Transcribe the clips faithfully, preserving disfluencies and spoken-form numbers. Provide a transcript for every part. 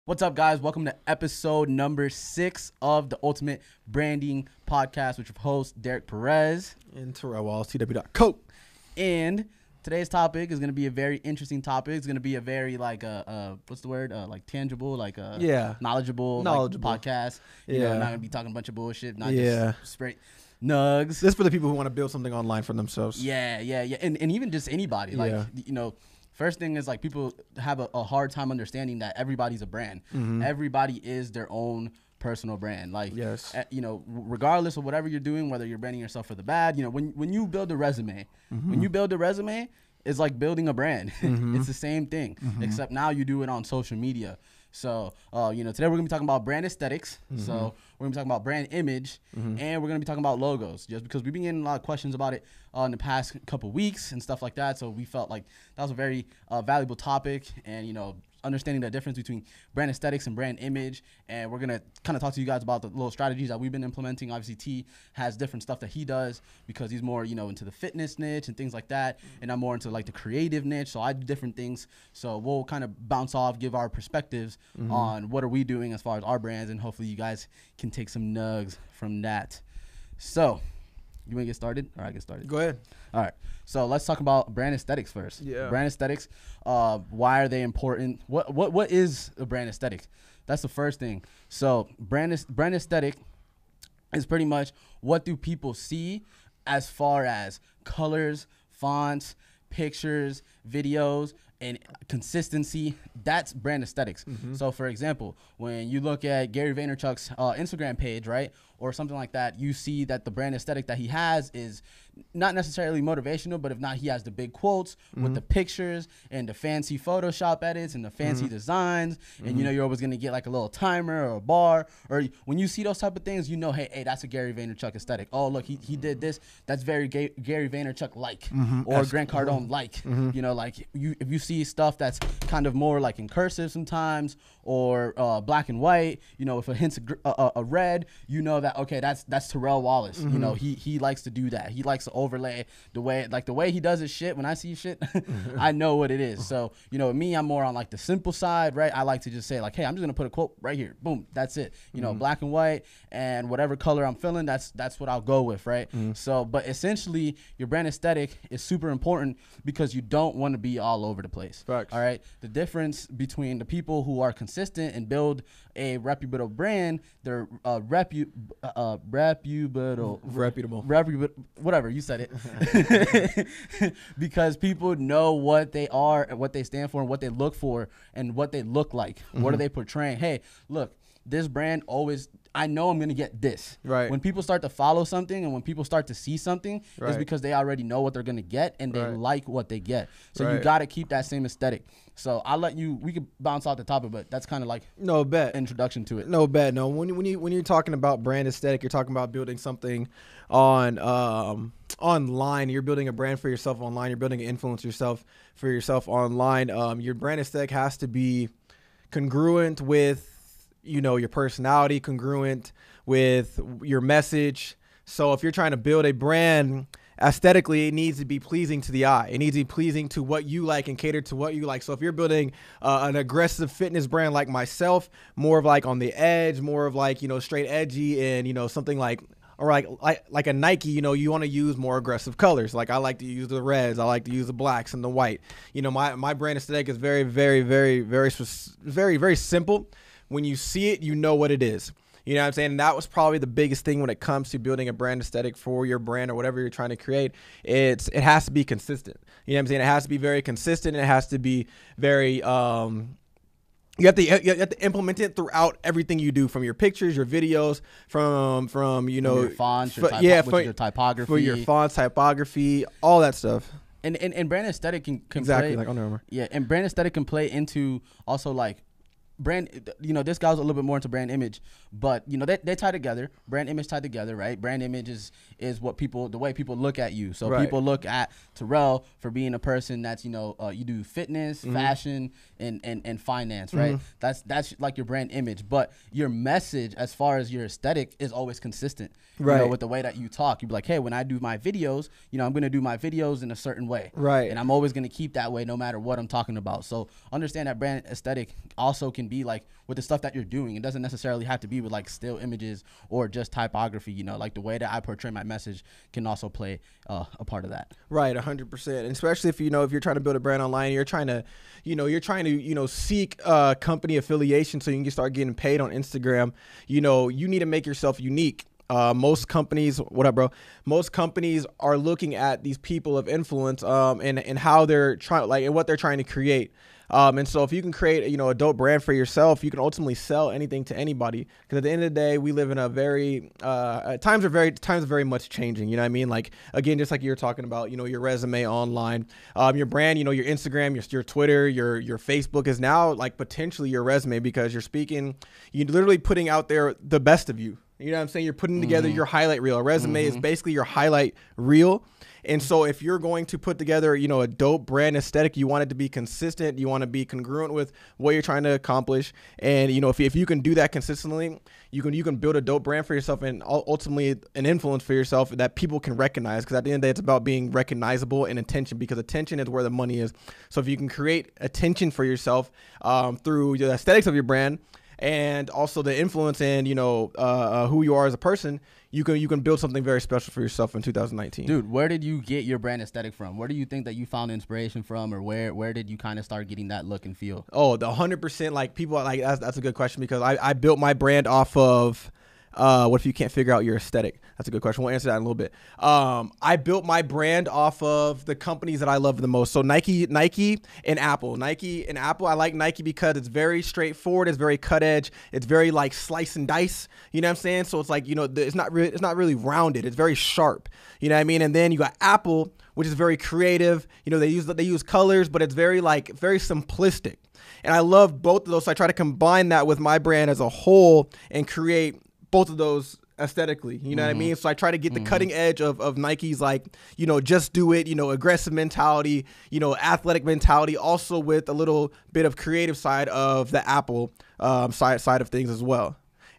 What's up, guys? Welcome to episode number six of the Ultimate Branding Podcast with your host, Derek Perez. And Terrell Wallace, T W dot co. And today's topic is going to be a very interesting topic. It's going to be a very, like, uh, uh, what's the word? Uh, like, tangible, like, uh, yeah. knowledgeable, knowledgeable. Like, podcast. You yeah. know, not going to be talking a bunch of bullshit, not yeah. just straight nugs. This is for the people who want to build something online for themselves. Yeah, yeah, yeah. And, and even just anybody. Like, Yeah. you know, first thing is, like, people have a, a hard time understanding that everybody's a brand. Mhm. Everybody is their own personal brand. Like, Yes. uh, you know, regardless of whatever you're doing, whether you're branding yourself for the bad, you know, when when you build a resume, when you build a resume, it's like building a brand. It's the same thing, except now you do it on social media. So, uh, you know, today we're gonna be talking about brand aesthetics. So we're gonna be talking about brand image, and we're gonna be talking about logos, just because we've been getting a lot of questions about it uh, in the past couple weeks and stuff like that. So we felt like that was a very uh, valuable topic, and you know, understanding the difference between brand aesthetics and brand image. And we're going to kind of talk to you guys about the little strategies that we've been implementing. Obviously, T has different stuff that he does because he's more, you know, into the fitness niche and things like that. And I'm more into like the creative niche. So I do different things. So we'll kind of bounce off, give our perspectives mm-hmm. on what are we doing as far as our brands. And hopefully you guys can take some nugs from that. So you want to get started? Or I get started? Go ahead. All right. So let's talk about brand aesthetics first. Yeah. Brand aesthetics. Uh, why are they important? What what what is a brand aesthetic? That's the first thing. So brand is, brand aesthetic is pretty much what do people see as far as colors, fonts, pictures, videos, and consistency. That's brand aesthetics. Mm-hmm. So for example, when you look at Gary Vaynerchuk's uh, Instagram page, right, or something like that, you see that the brand aesthetic that he has is not necessarily motivational, but if not, he has the big quotes mm-hmm. with the pictures and the fancy Photoshop edits and the fancy mm-hmm. designs. And mm-hmm. you know, you're always going to get like a little timer or a bar, or when you see those type of things, you know, hey, hey, that's a Gary Vaynerchuk aesthetic. Oh, look, he, he did this. That's very Ga- Gary Vaynerchuk like, mm-hmm. or that's Grant Cardone mm-hmm. like, mm-hmm. you know, like you, if you see stuff that's kind of more like in cursive sometimes, or uh, black and white, you know, if a hint's a, gr- a, a red, you know that, okay, that's, that's Terrell Wallace. Mm-hmm. You know, he, he likes to do that. He likes to overlay the way, like the way he does his shit. When I see shit, I know what it is. So, you know, me, I'm more on like the simple side, right? I like to just say like, hey, I'm just going to put a quote right here. Boom. That's it. You know, mm-hmm. black and white, and whatever color I'm feeling, that's, that's what I'll go with. Right. Mm-hmm. So, but essentially your brand aesthetic is super important because you don't want to be all over the place. Facts. All right. The difference between the people who are consistent and build a reputable brand, they're uh, repu- uh, reputable, reputable, reputable, whatever, you said it. Because people know what they are and what they stand for and what they look for and what they look like. Mm-hmm. What are they portraying? Hey, look, this brand always, I know I'm going to get this. Right. When people start to follow something and when people start to see something, right. it's because they already know what they're going to get and they right. like what they get. So right. you got to keep that same aesthetic. So I'll let you, we could bounce off the topic, but that's kind of like no bet introduction to it. No bet. No, when, when, you, when you're talking about brand aesthetic, you're talking about building something on um, online. You're building a brand for yourself online. You're building an influence yourself for yourself online. Um, your brand aesthetic has to be congruent with, you know, your personality, congruent with your message. So if you're trying to build a brand aesthetically, it needs to be pleasing to the eye. It needs to be pleasing to what you like and cater to what you like. So if you're building uh, an aggressive fitness brand like myself, more of like on the edge, more of like, you know, straight edgy, and, you know, something like, or like, like, like a Nike, you know, you want to use more aggressive colors. Like I like to use the reds. I like to use the blacks and the white. You know, my, my brand aesthetic is very, very, very, very, very, very simple. When you see it, you know what it is. You know what I'm saying? And that was probably the biggest thing when it comes to building a brand aesthetic for your brand or whatever you're trying to create. It's it has to be consistent. You know what I'm saying? It has to be very consistent. It has to be very um you have to you have to implement it throughout everything you do, from your pictures, your videos, from from you know from your fonts, your f- typo- yeah, for your typography, for your fonts, typography, all that stuff. And and, and brand aesthetic can, can exactly play, like Under Armour. Yeah, and brand aesthetic can play into also like brand, you know, this guy's a little bit more into brand image, but you know, they, they tie together. Brand image tied together, right? Brand image is, is what people, the way people look at you. So right. people look at Terrell for being a person that's, you know, uh, you do fitness, mm-hmm. fashion, and, and, and finance, right? Mm-hmm. That's, that's like your brand image, but your message as far as your aesthetic is always consistent, right? You know, with the way that you talk. You'd be like, hey, when I do my videos, you know, I'm going to do my videos in a certain way, right? And I'm always going to keep that way no matter what I'm talking about. So understand that brand aesthetic also can be like with the stuff that you're doing. It doesn't necessarily have to be with like still images or just typography, you know, like the way that I portray my message can also play uh, a part of that. Right, one hundred percent. And especially if, you know, if you're trying to build a brand online, you're trying to, you know, you're trying to, you know, seek uh, company affiliation so you can start getting paid on Instagram. You know, you need to make yourself unique. Uh, most companies, what up, bro? Most companies are looking at these people of influence um, and, and how they're trying, like, and what they're trying to create. Um, and so if you can create, you know, a dope brand for yourself, you can ultimately sell anything to anybody. Because at the end of the day, we live in a very, uh, times are very, times are very much changing. You know what I mean? Like, again, just like you were talking about, you know, your resume online, um, your brand, you know, your Instagram, your, your Twitter, your, your Facebook is now like potentially your resume because you're speaking, you're literally putting out there the best of you. You know what I'm saying? You're putting together mm-hmm. your highlight reel. A resume mm-hmm. is basically your highlight reel. And so if you're going to put together, you know, a dope brand aesthetic, you want it to be consistent. You want to be congruent with what you're trying to accomplish. And, you know, if, if you can do that consistently, you can you can build a dope brand for yourself and ultimately an influence for yourself that people can recognize. Because at the end of the day, it's about being recognizable and attention, because attention is where the money is. So if you can create attention for yourself um, through the aesthetics of your brand, and also the influence and, you know, uh, uh, who you are as a person, you can you can build something very special for yourself in two thousand nineteen. Dude, where did you get your brand aesthetic from? Where do you think that you found inspiration from, or where where did you kind of start getting that look and feel? Oh, the one hundred percent, like people are like, that's, that's a good question, because I, I built my brand off of, uh, what if you can't figure out your aesthetic? That's a good question. We'll answer that in a little bit. Um, I built my brand off of the companies that I love the most. So Nike, Nike and Apple. Nike and Apple. I like Nike because it's very straightforward. It's very cut edge. It's very like slice and dice. You know what I'm saying? So it's like, you know, it's not really, it's not really rounded. It's very sharp. You know what I mean? And then you got Apple, which is very creative. You know, they use they use colors, but it's very like very simplistic. And I love both of those. So I try to combine that with my brand as a whole and create both of those aesthetically, you know mm-hmm. what I mean? So I try to get the mm-hmm. cutting edge of, of Nike's, like, you know, just do it, you know, aggressive mentality, you know, athletic mentality, also with a little bit of creative side of the Apple um, side side of things as well.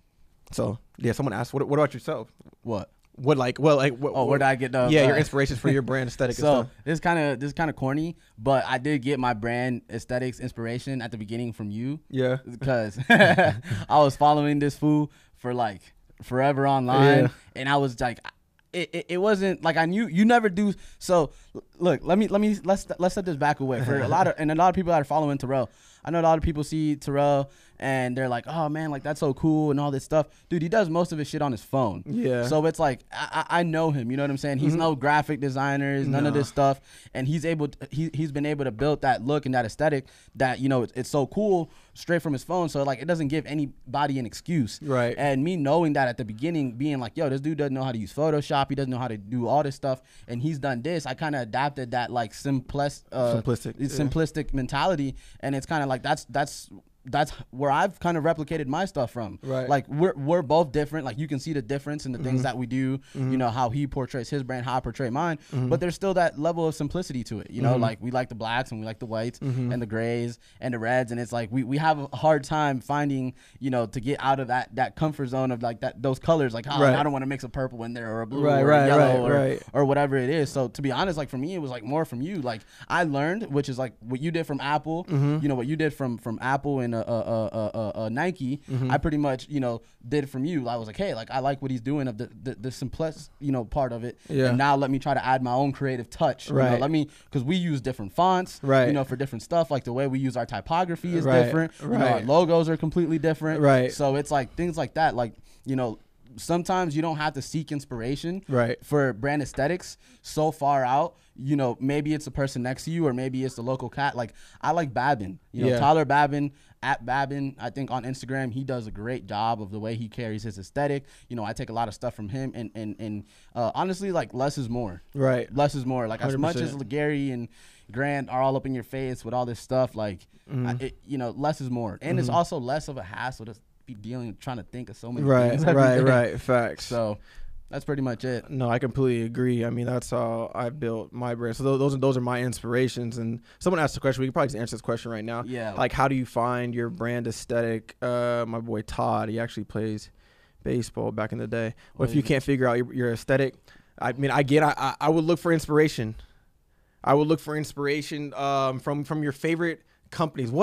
So, yeah, someone asked, what, what about yourself? What? What like well like what, oh where did I get the yeah uh, your inspirations for your brand aesthetic? So and stuff. this kind of this kind of corny, but I did get my brand aesthetics inspiration at the beginning from you. Yeah, because I was following this fool for like forever online, yeah. and I was like, it, it it wasn't like I knew you never do. So look, let me let me let's let's set this back away for a lot of and a lot of people that are following Terrell. I know a lot of people see Terrell and they're like, oh man, like that's so cool and all this stuff. Dude, he does most of his shit on his phone. Yeah. So it's like, I, I know him, you know what I'm saying? He's mm-hmm. no graphic designer, none no. of this stuff. And he's able, to, he, he's been able to build that look and that aesthetic that, you know, it's, it's so cool straight from his phone. So like, it doesn't give anybody an excuse. Right. And me knowing that at the beginning, being like, yo, this dude doesn't know how to use Photoshop. He doesn't know how to do all this stuff. And he's done this. I kind of adapted that like simplis, uh, simplistic, simplistic yeah. mentality. And it's kind of like, that's, that's, that's where I've kind of replicated my stuff from. Right. Like we're we're both different. Like you can see the difference in the mm-hmm. things that we do, mm-hmm. you know, how he portrays his brand, how I portray mine. Mm-hmm. But there's still that level of simplicity to it. You know, mm-hmm. like we like the blacks and we like the whites mm-hmm. and the grays and the reds. And it's like we, we have a hard time finding, you know, to get out of that that comfort zone of like that those colors. Like, oh, right. I don't want to mix a purple in there or a blue right, or right, a yellow right, or, right. or whatever it is. So to be honest, like for me, it was like more from you. Like I learned, which is like what you did from Apple, mm-hmm. you know, what you did from from Apple and uh, uh, uh, uh, uh, Nike, mm-hmm. I pretty much, you know, did from you. I was like, hey, like I like what he's doing of the the, the simplest, you know, part of it. Yeah. And now let me try to add my own creative touch. Right. You know, let me, because we use different fonts, right. you know, for different stuff. Like the way we use our typography is right. different. Right. You know, our logos are completely different. Right. So it's like things like that. Like, you know, sometimes you don't have to seek inspiration right. for brand aesthetics so far out. You know, maybe it's the person next to you or maybe it's the local cat. Like I like Babin, you know, yeah. Tyler Babin at Babin, I think on Instagram, he does a great job of the way he carries his aesthetic. You know, I take a lot of stuff from him and, and, and uh, honestly, like less is more. Right. Less is more. Like one hundred percent. as much as Gary and Grant are all up in your face with all this stuff, like, mm-hmm. I, it, you know, less is more. And mm-hmm. it's also less of a hassle to be dealing, trying to think of so many right, things. Right, right, right. Facts. So that's pretty much it. No, I completely agree. I mean, that's how I built my brand. So those, those are those are my inspirations. And someone asked a question. We could probably just answer this question right now. Yeah. Like, how do you find your brand aesthetic? Uh, my boy Todd, he actually plays baseball back in the day. What if you can't figure out your, your aesthetic? I mean, I get. I I would look for inspiration. I would look for inspiration um, from from your favorite companies. What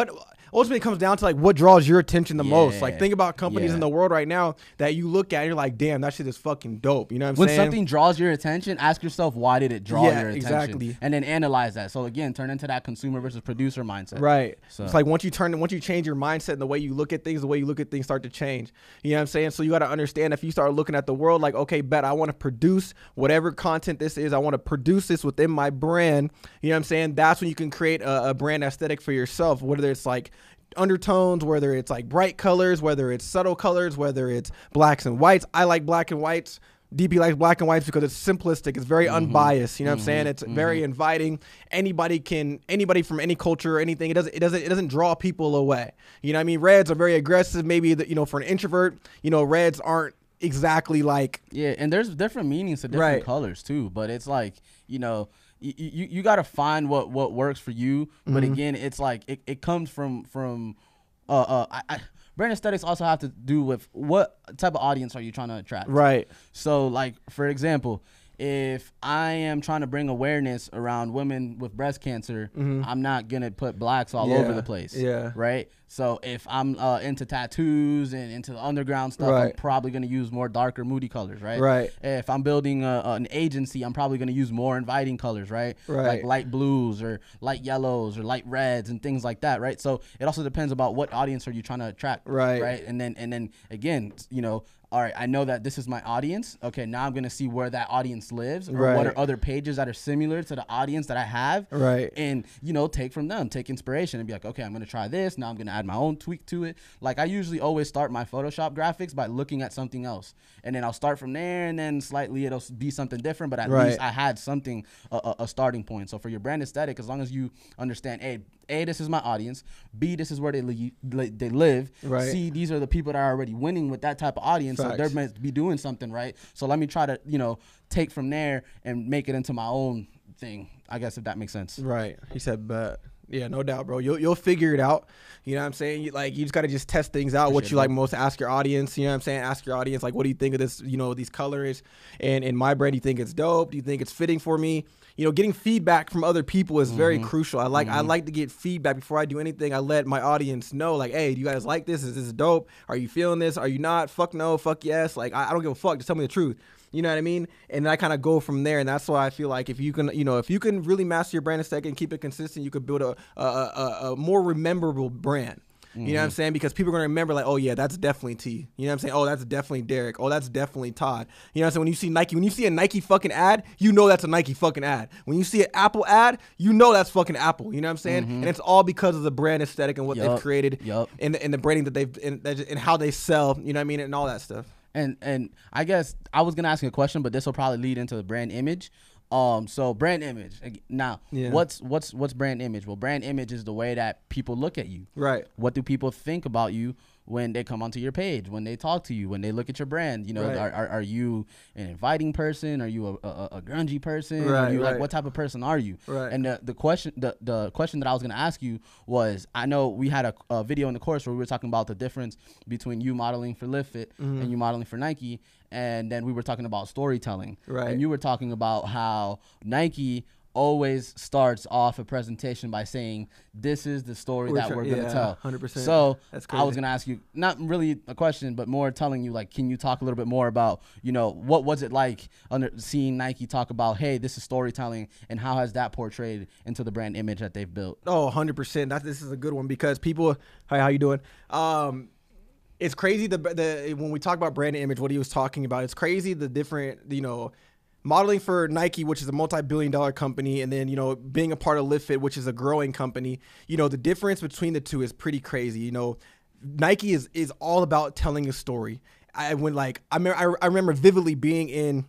ultimately it comes down to like what draws your attention the Yeah. most. Like think about companies Yeah. in the world right now that you look at and you're like, damn, that shit is fucking dope. You know what I'm When saying? something draws your attention, ask yourself, why did it draw Yeah, your attention? exactly. And then analyze that. So again, turn into that consumer versus producer mindset. Right. So- It's like once you turn, once you change your mindset and the way you look at things, the way you look at things start to change. You know what I'm saying? So you got to understand if you start looking at the world like, okay, bet I want to produce whatever content this is. I want to produce this within my brand. You know what I'm saying? That's when you can create a, a brand aesthetic for yourself, whether it's like undertones, whether it's like bright colors, whether it's subtle colors, whether it's blacks and whites. I like black and whites. D P likes black and whites because it's simplistic. It's very mm-hmm. unbiased. You know mm-hmm. what I'm saying? It's mm-hmm. very inviting. Anybody can, anybody from any culture or anything. It doesn't, it doesn't, it doesn't draw people away. You know what I mean? Reds are very aggressive. Maybe the, you know, for an introvert, you know, reds aren't exactly like. Yeah, and there's different meanings to different Right. colors too. But it's like, you know, you you, you got to find what what works for you. But Mm-hmm. again, it's like it, it comes from from uh uh I, I, brand aesthetics also have to do with what type of audience are you trying to attract. Right. So like for example, if I am trying to bring awareness around women with breast cancer, Mhm. I'm not gonna put blacks all Yeah, over the place. yeah. Right. So if I'm uh, into tattoos and into the underground stuff, I'm Right. probably gonna use more darker, moody colors. Right. Right. If I'm building a, an agency, I'm probably gonna use more inviting colors. Right. Right. Like light blues or light yellows or light reds and things like that. Right. So it also depends about what audience are you trying to attract. Right. Right. And then and then again, you know. All right, I know that this is my audience. Okay, now I'm gonna see where that audience lives, or Right. what are other pages that are similar to the audience that I have, Right. and you know, take from them, take inspiration, and be like, okay, I'm gonna try this. Now I'm gonna add my own tweak to it. Like I usually always start my Photoshop graphics by looking at something else, and then I'll start from there, and then slightly it'll be something different. But at Right. least I had something, a, a, a starting point. So for your brand aesthetic, as long as you understand, a A, this is my audience. B, this is where they li- li- they live. Right. C, these are the people that are already winning with that type of audience. So Facts. they're meant to be doing something right. So let me try to, you know, take from there and make it into my own thing. I guess if that makes sense. Right. He said, but yeah, no doubt, bro. You'll you'll figure it out. You know what I'm saying? You, like you just gotta just test things out. For what sure, you bro. like most. Ask your audience. You know what I'm saying? Ask your audience like, what do you think of this? You know, these colors and in my brand, do you think it's dope? Do you think it's fitting for me? You know, getting feedback from other people is very Mm-hmm. crucial. I like I like to get feedback before I do anything. I let my audience know, like, hey, do you guys like this? Is this dope? Are you feeling this? Are you not? Fuck no. Fuck yes. Like I, I don't give a fuck. Just tell me the truth. You know what I mean? And I kind of go from there. And that's why I feel like if you can, you know, if you can really master your brand aesthetic and keep it consistent, you could build a a, a, a more rememberable brand. You know what I'm saying? Because people are going to remember like, oh, yeah, that's definitely T. You know what I'm saying? Oh, that's definitely Derek. Oh, that's definitely Todd. You know what I'm saying? When you see Nike, when you see a Nike fucking ad, you know that's a Nike fucking ad. When you see an Apple ad, you know that's fucking Apple. You know what I'm saying? And it's all because of the brand aesthetic and what Yup, they've created yup. and, the, and the branding that they've, and, and how they sell, you know what I mean? And all that stuff. And and I guess I was gonna ask you a question, but this will probably lead into the brand image. Um, so brand image. Ag- Now, Yeah. what's what's what's brand image? Well, brand image is the way that people look at you. Right. What do people think about you when they come onto your page, when they talk to you, when they look at your brand? You know, Right. are, are are you an inviting person? Are you a, a, a grungy person? Are Right, you like right. what type of person are you? Right. And the, the question the, the question that I was gonna ask you was, I know we had a, a video in the course where we were talking about the difference between you modeling for LiftFit Mm-hmm. and you modeling for Nike, and then we were talking about storytelling. Right. And you were talking about how Nike always starts off a presentation by saying, this is the story We're that try- we're going to yeah, tell. one hundred percent. So That's I was crazy. going to ask you, not really a question, but more telling you, like, can you talk a little bit more about, you know, what was it like under seeing Nike talk about, hey, this is storytelling, and how has that portrayed into the brand image that they've built? Oh, one hundred percent. That this is a good one because people, hi, how you doing? Um, it's crazy the the when we talk about brand image, what he was talking about. It's crazy the different, you know, modeling for Nike, which is a multi-billion dollar company, and then, you know, being a part of LiftFit, which is a growing company. You know, the difference between the two is pretty crazy. You know, Nike is is all about telling a story. I when like I remember I, I remember vividly being in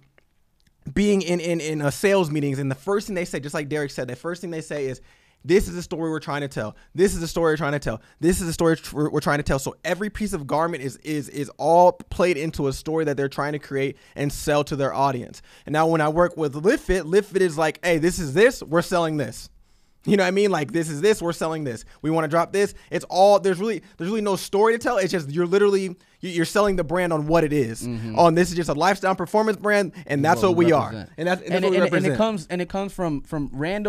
being in in in uh, sales meetings, and the first thing they say, just like Derek said, the first thing they say is, this is the story we're trying to tell. This is the story we're trying to tell. This is the story tr- we're trying to tell. So every piece of garment is is is all played into a story that they're trying to create and sell to their audience. And now when I work with LiftFit, LiftFit is like, hey, this is this, we're selling this. You know what I mean? Like, this is this, we're selling this. We want to drop this. It's all, there's really there's really no story to tell. It's just you're literally you- you're selling the brand on what it is. On this is just a lifestyle performance brand, and that's what, we, are. represent. And that's, and that's and, what we it, and, represent. and it comes and it comes from from Randall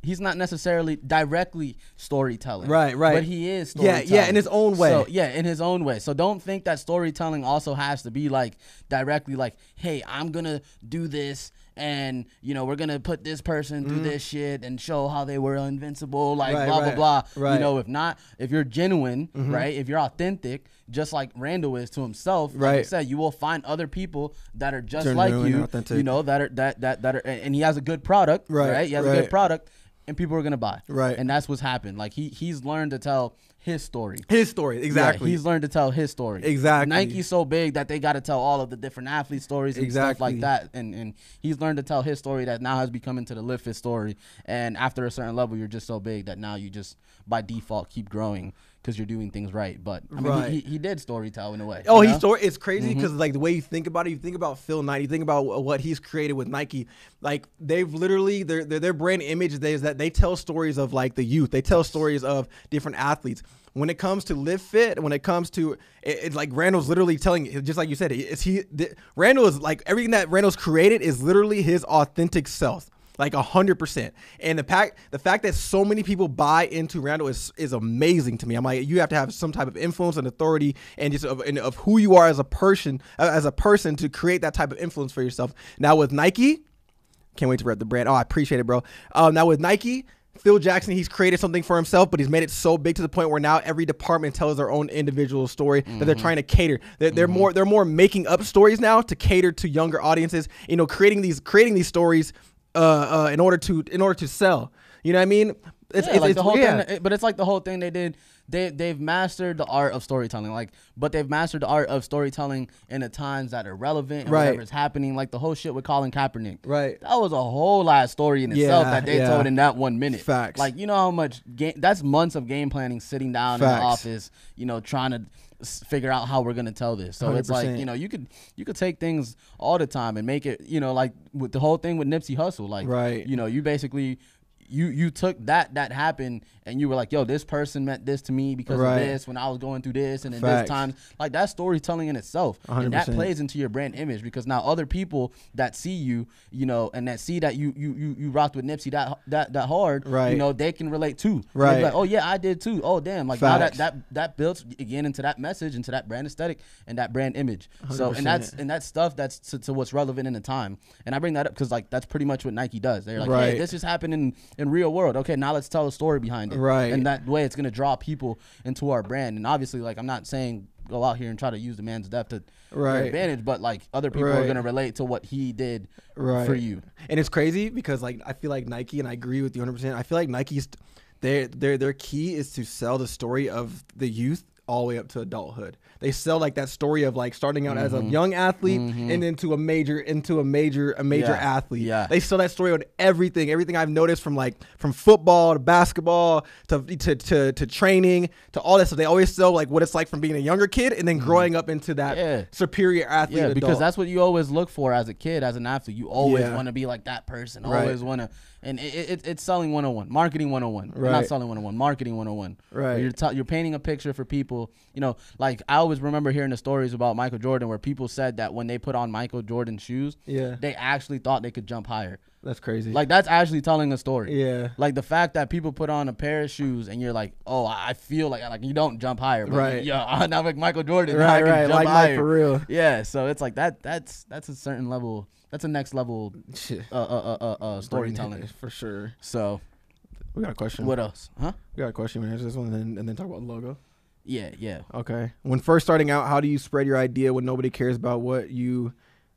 he's not necessarily directly storytelling. Right, right. But he is Yeah, storytelling. yeah, in his own way. So, yeah, in his own way. So don't think that storytelling also has to be like directly like, hey, I'm going to do this and, you know, we're going to put this person through mm. this shit and show how they were invincible, like right, blah, right, blah, blah. Right. You know, if not, if you're genuine, mm-hmm. right, if you're authentic, just like Randall is to himself, like right. I said, you will find other people that are just Genuine, like you, authentic. you know, that are, that, that, that are, and he has a good product, right? right? He has right. a good product. And people are gonna buy, right? And that's what's happened. Like he he's learned to tell his story. His story, exactly. Yeah, he's learned to tell his story. Exactly. Nike's so big that they got to tell all of the different athlete stories and exactly. stuff like that. And and he's learned to tell his story that now has become into the Lift Fit story. And after a certain level, you're just so big that now you just by default keep growing because you're doing things right. But I mean, right. he, he did storytell in a way. Oh, you he know? story. It's crazy because Mm-hmm. like the way you think about it, you think about Phil Knight, you think about what he's created with Nike. Like they've literally their their, their brand image is that they tell stories of like the youth. They tell stories of different athletes. When it comes to Live Fit, when it comes to it, it's like Randall's literally telling, just like you said, it's he. The, Randall is like everything that Randall's created is literally his authentic self. Like a hundred percent, and the fact the fact that so many people buy into Randall is is amazing to me. I'm like, you have to have some type of influence and authority, and just of, and of who you are as a person, uh, as a person to create that type of influence for yourself. Now with Nike, can't wait to rep the brand. Oh, I appreciate it, bro. Um, now with Nike, Phil Jackson, he's created something for himself, but he's made it so big to the point where now every department tells their own individual story mm-hmm. that they're trying to cater. They're, they're mm-hmm. more they're more making up stories now to cater to younger audiences. You know, creating these creating these stories. Uh, uh, in order to in order to sell, you know what I mean? It's, yeah, it's, like it's the whole yeah. thing, but it's like the whole thing they did. They they've mastered the art of storytelling, like, but they've mastered the art of storytelling in the times that are relevant and right. whatever's happening. Like the whole shit with Colin Kaepernick, right? That was a whole lot of story in itself yeah, that they yeah. told in that one minute. Facts. Like you know how much game that's months of game planning, sitting down Facts. in the office, you know, trying to figure out how we're gonna tell this. So one hundred it's percent. like, you know, you could you could take things all the time and make it, you know, like with the whole thing with Nipsey Hussle, like right. you know, you basically you you took that that happened and you were like, yo, this person meant this to me because right. of this when I was going through this and in Facts. this time. Like that's storytelling in itself. one hundred percent. And that plays into your brand image because now other people that see you, you know, and that see that you you you, you rocked with Nipsey that that that hard, right. you know, they can relate too. Right. Be like, oh yeah, I did too. Oh damn. Like now that, Facts. that that builds again into that message, into that brand aesthetic and that brand image. one hundred So percent. and that's and that's stuff that's to, to what's relevant in the time. And I bring that up because like that's pretty much what Nike does. They're like, right. hey, this just happened in in real world. Okay, now let's tell a story behind it. Right. And that way it's gonna draw people into our brand. And obviously, like I'm not saying go out here and try to use the man's death to right. your advantage, but like other people right. are gonna relate to what he did right. for you. And it's crazy because like I feel like Nike, and I agree with you one hundred percent. I feel like Nike's their their their key is to sell the story of the youth all the way up to adulthood. They sell like that story of like starting out mm-hmm. as a young athlete mm-hmm. and into a major into a major a major yeah. athlete. Yeah. They sell that story on everything. Everything I've noticed from like from football to basketball to to to, to training to all that stuff. They always sell like what it's like from being a younger kid and then mm-hmm. growing up into that yeah. superior athlete. Yeah, adult. because that's what you always look for as a kid, as an athlete. You always Yeah. want to be like that person. Right. Always want to. And it, it, it's selling one oh one, marketing one oh one. Right. Not selling one oh one, marketing one oh one. Right. You're, t- you're painting a picture for people. You know, like I always remember hearing the stories about Michael Jordan where people said that when they put on Michael Jordan shoes, Yeah. they actually thought they could jump higher. That's crazy. Like that's actually telling a story. Yeah. Like the fact that people put on a pair of shoes and you're like, oh, I feel like like you don't jump higher. But Right. Yeah, now like Michael Jordan. now I Right, can right. jump Like, higher. like for real. Yeah. So it's like that. That's that's a certain level. That's a next level Shit. uh, uh, uh, uh, uh, storytelling. For sure. So We got a question. what else? Huh? We got a question. We answer this one and then, and then talk about the logo. Yeah, yeah. Okay. When first starting out, how do you spread your idea when nobody cares about what you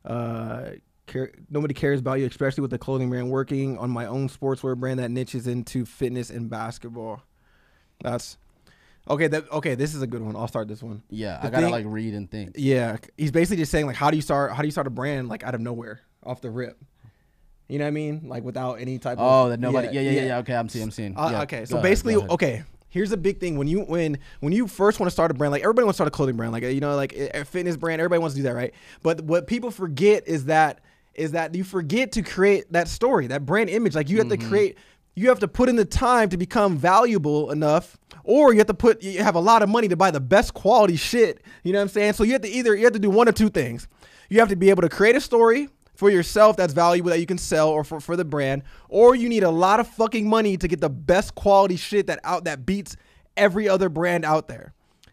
uh care nobody cares about you, especially with the clothing brand? Working on my own sportswear brand that niches into fitness and basketball. That's okay. That okay. This is a good one. I'll start this one. Yeah, The I gotta thing- like read and think. Yeah, he's basically just saying like, how do you start? How do you start a brand like out of nowhere, off the rip? You know what I mean? Like without any type of Oh, that nobody. Yeah, yeah, yeah. yeah. Okay, I'm seeing. I'm seeing. Uh, Yeah, okay, go so ahead, basically, go ahead. okay. Here's a big thing when you when when you first want to start a brand, like everybody wants to start a clothing brand, like you know, like a fitness brand. Everybody wants to do that, right? But what people forget is that is that you forget to create that story, that brand image. Like you have Mm-hmm. to create, you have to put in the time to become valuable enough, or you have to put you have a lot of money to buy the best quality shit. You know what I'm saying? So you have to either you have to do one or two things. You have to be able to create a story for yourself that's valuable that you can sell, or for, for the brand, or you need a lot of fucking money to get the best quality shit that out that beats every other brand out there.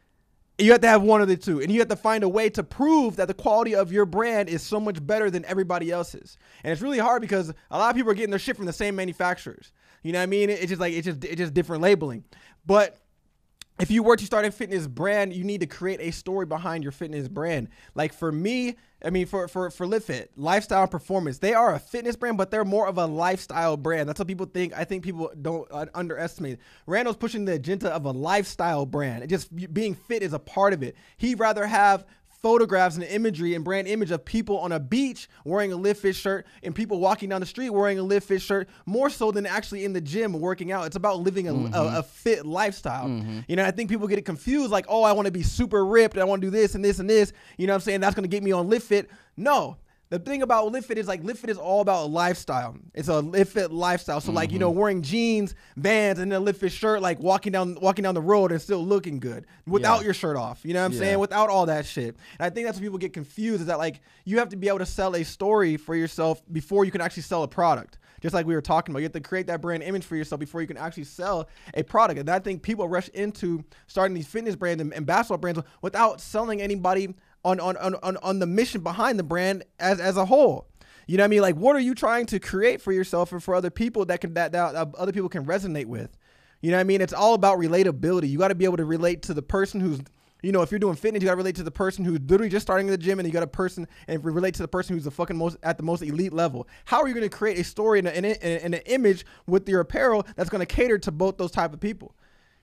You have to have one of the two, and you have to find a way to prove that the quality of your brand is so much better than everybody else's. And it's really hard because a lot of people are getting their shit from the same manufacturers. You know what I mean? It's just like it's just it's just different labeling. But if you were to start a fitness brand, you need to create a story behind your fitness brand. Like for me, I mean, for for for LiveFit, lifestyle and performance, they are a fitness brand, but they're more of a lifestyle brand. That's what people think. I think people don't uh, underestimate. Randall's pushing the agenda of a lifestyle brand. It just being fit is a part of it. He'd rather have photographs and imagery and brand image of people on a beach wearing a LiveFit shirt and people walking down the street wearing a LiveFit shirt, more so than actually in the gym working out. It's about living a, mm-hmm. a, a fit lifestyle. Mm-hmm. You know, I think people get it confused, like, oh, I want to be super ripped, I want to do this and this and this. You know what I'm saying? That's going to get me on LiveFit. No. The thing about LiveFit is like LiveFit is all about lifestyle. It's a LiveFit lifestyle. So mm-hmm. like, you know, wearing jeans, Vans, and a LiveFit shirt, like walking down walking down the road and still looking good without yeah. your shirt off. You know what I'm yeah. saying? Without all that shit. And I think that's what people get confused, is that like you have to be able to sell a story for yourself before you can actually sell a product. Just like we were talking about, you have to create that brand image for yourself before you can actually sell a product. And I think people rush into starting these fitness brands and, and basketball brands without selling anybody on, on, on, on, on the mission behind the brand as, as a whole. You know what I mean? Like, what are you trying to create for yourself and for other people that can that, that uh, other people can resonate with? You know what I mean? It's all about relatability. You got to be able to relate to the person who's, you know, if you're doing fitness, you got to relate to the person who's literally just starting in the gym, and you got a person and relate to the person who's the fucking most at the most elite level. How are you going to create a story and, a, and, a, and an image with your apparel that's going to cater to both those type of people?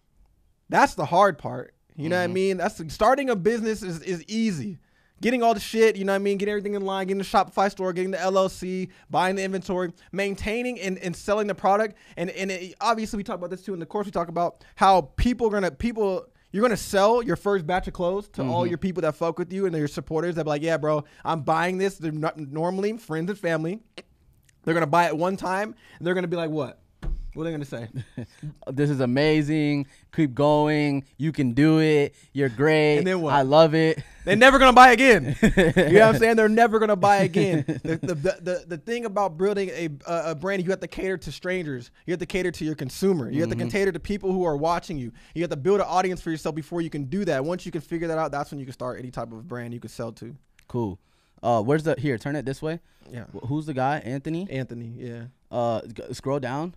That's the hard part. You mm-hmm. know what I mean? That's starting a business is, is easy. Getting all the shit, you know what I mean? Getting everything in line, getting the Shopify store, getting the L L C, buying the inventory, maintaining and, and selling the product. And, and it, obviously we talk about this too in the course. We talk about how people are going to, people, you're going to sell your first batch of clothes to mm-hmm. all your people that fuck with you and your supporters that be like, yeah, bro, I'm buying this. They're not normally friends and family. They're going to buy it one time and they're going to be like, what? What are they going to say? This is amazing. Keep going. You can do it. You're great. And then what? I love it. They're never going to buy again. You know what I'm saying? They're never going to buy again. The, the, the, the, the thing about building a, a brand, you have to cater to strangers. You have to cater to your consumer. You mm-hmm. have to cater to people who are watching you. You have to build an audience for yourself before you can do that. Once you can figure that out, that's when you can start any type of brand you can sell to. Cool. Uh, where's the, here, turn it this way. Yeah. Who's the guy? Anthony? Anthony, yeah. Uh, scroll down.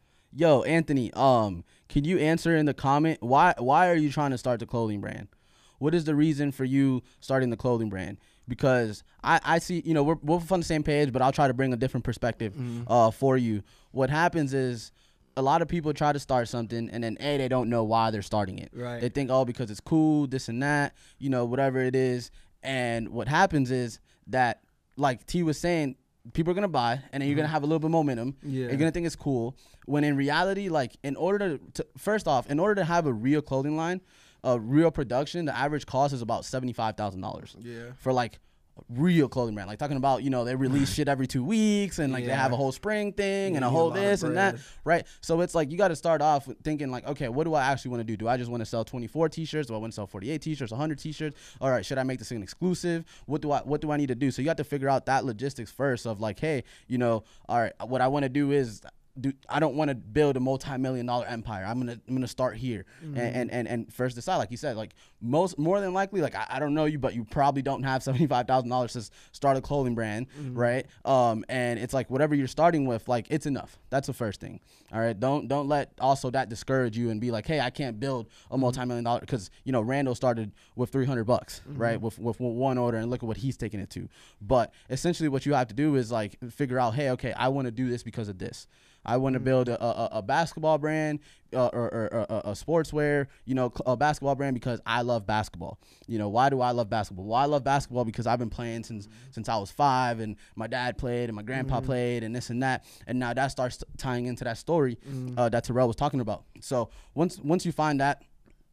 Yo, Anthony, um, can you answer in the comment, why why are you trying to start the clothing brand? What is the reason for you starting the clothing brand? Because I, I see, you know, we're, we're on the same page, but I'll try to bring a different perspective mm-hmm. uh, for you. What happens is a lot of people try to start something, and then, A, they don't know why they're starting it. Right. They think, oh, because it's cool, this and that, you know, whatever it is. And what happens is that, like T was saying, people are going to buy, and then you're going to have a little bit of momentum. Yeah. You're going to think it's cool. When in reality, like, in order to, to, first off, in order to have a real clothing line, a real production, the average cost is about seventy-five thousand dollars. Yeah. For, like, real clothing brand. Like, talking about, you know, they release shit every two weeks, and, like, yeah. they have a whole spring thing, yeah, and a whole a this and that, right? So it's like, you got to start off thinking, like, okay, what do I actually want to do? Do I just want to sell twenty-four t-shirts? Do I want to sell forty-eight t-shirts, one hundred t-shirts? All right, should I make this an exclusive? What do I what do I need to do? So you have to figure out that logistics first of, like, hey, you know, all right, what I want to do is, do I don't want to build a multi-million dollar empire. I'm gonna I'm gonna start here mm-hmm. and, and and and first decide, like you said, like most more than likely, like I, I don't know you, but you probably don't have seventy-five thousand dollars to start a clothing brand, mm-hmm. right? Um, and it's like whatever you're starting with, like it's enough. That's the first thing. All right, don't don't let also that discourage you and be like, hey, I can't build a multi-million dollar, because you know Randall started with three hundred bucks, mm-hmm. right? With with one order, and look at what he's taking it to. But essentially, what you have to do is like figure out, hey, okay, I want to do this because of this. I want to build a, a, a basketball brand uh, or, or, or a, a sportswear, you know, a basketball brand because I love basketball. You know, why do I love basketball? Well, I love basketball because I've been playing since mm-hmm. since I was five, and my dad played and my grandpa mm-hmm. played and this and that. And now that starts tying into that story mm-hmm. uh, that Terrell was talking about. So once once you find that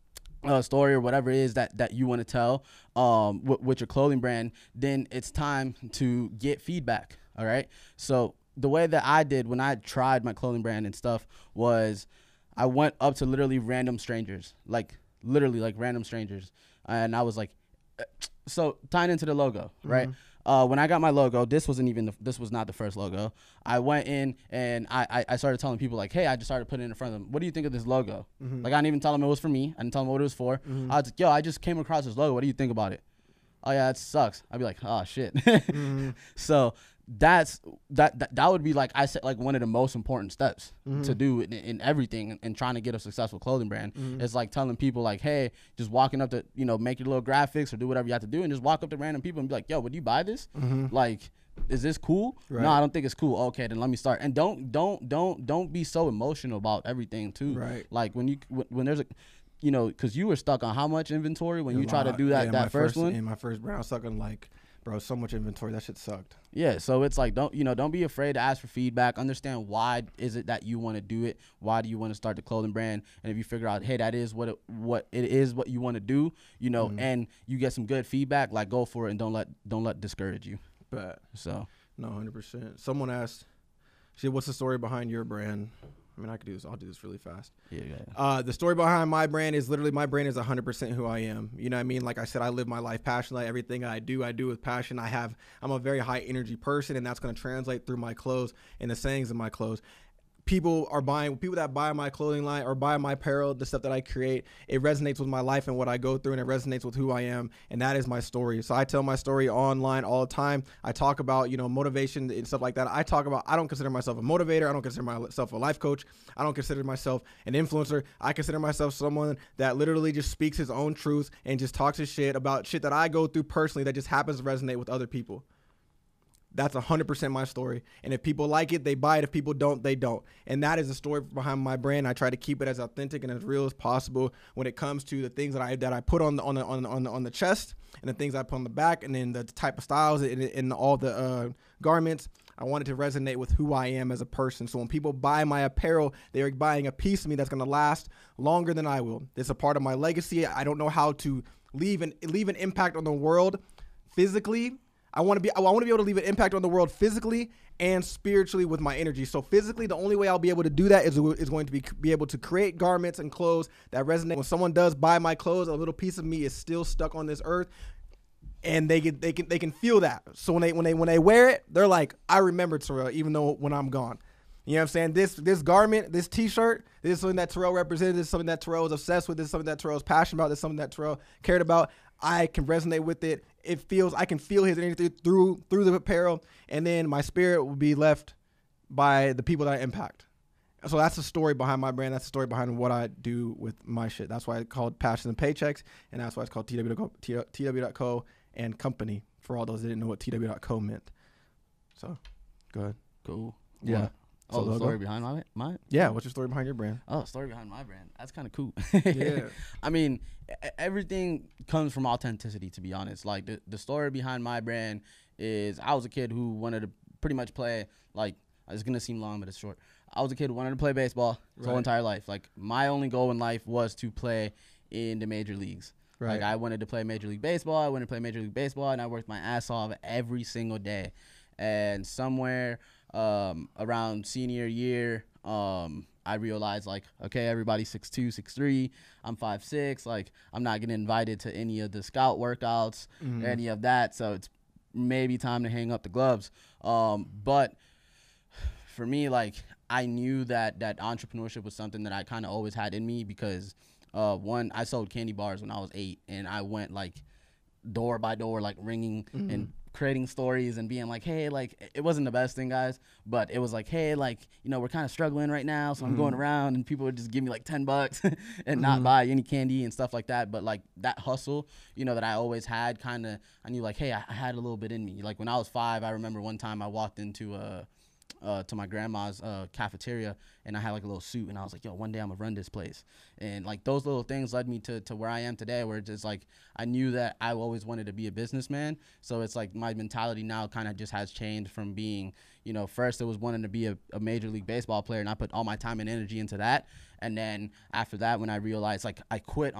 uh, story or whatever it is that, that you want to tell um, w- with your clothing brand, then it's time to get feedback. All right. So the way that I did when I tried my clothing brand and stuff was I went up to literally random strangers, like literally like random strangers. And I was like, so tying into the logo, right? Mm-hmm. uh, when I got my logo, this wasn't even the, this was not the first logo. I went in and I, I, I started telling people like, hey, I just started putting it in front of them. What do you think of this logo? Mm-hmm. Like I didn't even tell them it was for me. I didn't tell them what it was for. Mm-hmm. I was like, yo, I just came across this logo. What do you think about it? Oh yeah, it sucks. I'd be like, oh shit. mm-hmm. So that's that, that that would be like I said, like one of the most important steps mm-hmm. to do in, in everything and, and trying to get a successful clothing brand. Mm-hmm. It's like telling people like, hey, just walking up to, you know, make your little graphics or do whatever you have to do and just walk up to random people and be like, yo, would you buy this? Mm-hmm. Like, is this cool? Right. No, I don't think it's cool. Okay, then let me start. And don't don't don't don't be so emotional about everything too. Right. Like when you when there's a, you know, because you were stuck on how much inventory when you try to do that yeah, that first, first one. In my first brand, I was stuck on like, bro, so much inventory. That shit sucked. Yeah, so it's like, don't, you know, don't be afraid to ask for feedback. Understand why is it that you want to do it? Why do you want to start the clothing brand? And if you figure out, hey, that is what it, what it is, what you want to do, you know, mm-hmm. and you get some good feedback, like go for it and don't let don't let discourage you. But so no, one hundred percent. Someone asked, "Shit, what's the story behind your brand?" I mean, I could do this. I'll do this really fast. Yeah, yeah. Uh, the story behind my brand is literally my brand is one hundred percent who I am. You know what I mean? Like I said, I live my life passionately. Everything I do, I do with passion. I have, I'm a very high energy person, and that's going to translate through my clothes and the sayings in my clothes. People are buying, people that buy my clothing line or buy my apparel, the stuff that I create, it resonates with my life and what I go through, and it resonates with who I am, and that is my story. So I tell my story online all the time. I talk about, you know, motivation and stuff like that. I talk about, I don't consider myself a motivator. I don't consider myself a life coach. I don't consider myself an influencer. I consider myself someone that literally just speaks his own truth and just talks his shit about shit that I go through personally that just happens to resonate with other people. That's one hundred percent my story. And if people like it, they buy it. If people don't, they don't. And that is the story behind my brand. I try to keep it as authentic and as real as possible when it comes to the things that I that I put on the on the on the, on the, on the chest and the things I put on the back, and then the type of styles and, and all the uh, garments. I want it to resonate with who I am as a person. So when people buy my apparel, they are buying a piece of me that's going to last longer than I will. It's a part of my legacy. I don't know how to leave an leave an impact on the world physically. I want to be I want to be able to leave an impact on the world physically and spiritually with my energy. So physically, the only way I'll be able to do that is, is going to be be able to create garments and clothes that resonate. When someone does buy my clothes, a little piece of me is still stuck on this earth, and they can they can they can feel that. So when they when they when they wear it, they're like, I remember Terrell, even though when I'm gone. You know what I'm saying? This this garment, this T-shirt, this is something that Terrell represented. This is something that Terrell is obsessed with. This is something that Terrell is passionate about. This is something that Terrell cared about. I can resonate with it. It feels, I can feel his energy through through the apparel, and then my spirit will be left by the people that I impact. So that's the story behind my brand. That's the story behind what I do with my shit. That's why it's called Passion and Paychecks, and that's why it's called T W dot co and company, for all those that didn't know what T W dot co meant. So, go ahead. Cool. Yeah. What? Oh, so the story behind my mine? Yeah, what's your story behind your brand? Oh, story behind my brand. That's kind of cool. Yeah. I mean, everything comes from authenticity, to be honest. Like, the, the story behind my brand is I was a kid who wanted to pretty much play, like, it's going to seem long, but it's short. I was a kid who wanted to play baseball his right. whole entire life. Like, my only goal in life was to play in the major leagues. Right. Like, I wanted to play Major League Baseball. I wanted to play Major League Baseball, and I worked my ass off every single day. And somewhere um, around senior year, um, I realized, like, okay, everybody's six two, six three. I'm five six. Like, I'm not getting invited to any of the scout workouts, mm-hmm. or any of that. So it's maybe time to hang up the gloves. Um, but for me, like, I knew that that entrepreneurship was something that I kind of always had in me because, uh, one, I sold candy bars when I was eight, and I went, like, door by door, like, ringing mm-hmm. and creating stories and being like, hey, like, it wasn't the best thing, guys, but it was like, hey, like, you know, we're kind of struggling right now, so mm-hmm. I'm going around, and people would just give me like ten bucks and mm-hmm. not buy any candy and stuff like that. But like that hustle, you know, that I always had, kind of, I knew like, hey, I, I had a little bit in me. Like when I was five, I remember one time I walked into a Uh, to my grandma's uh, cafeteria, and I had like a little suit, and I was like, yo, one day I'm gonna run this place. And like those little things led me to, to where I am today, where it's just like I knew that I always wanted to be a businessman. So it's like my mentality now kind of just has changed from being, you know, first it was wanting to be a, a Major League Baseball player, and I put all my time and energy into that. And then after that, when I realized, like, I quit on it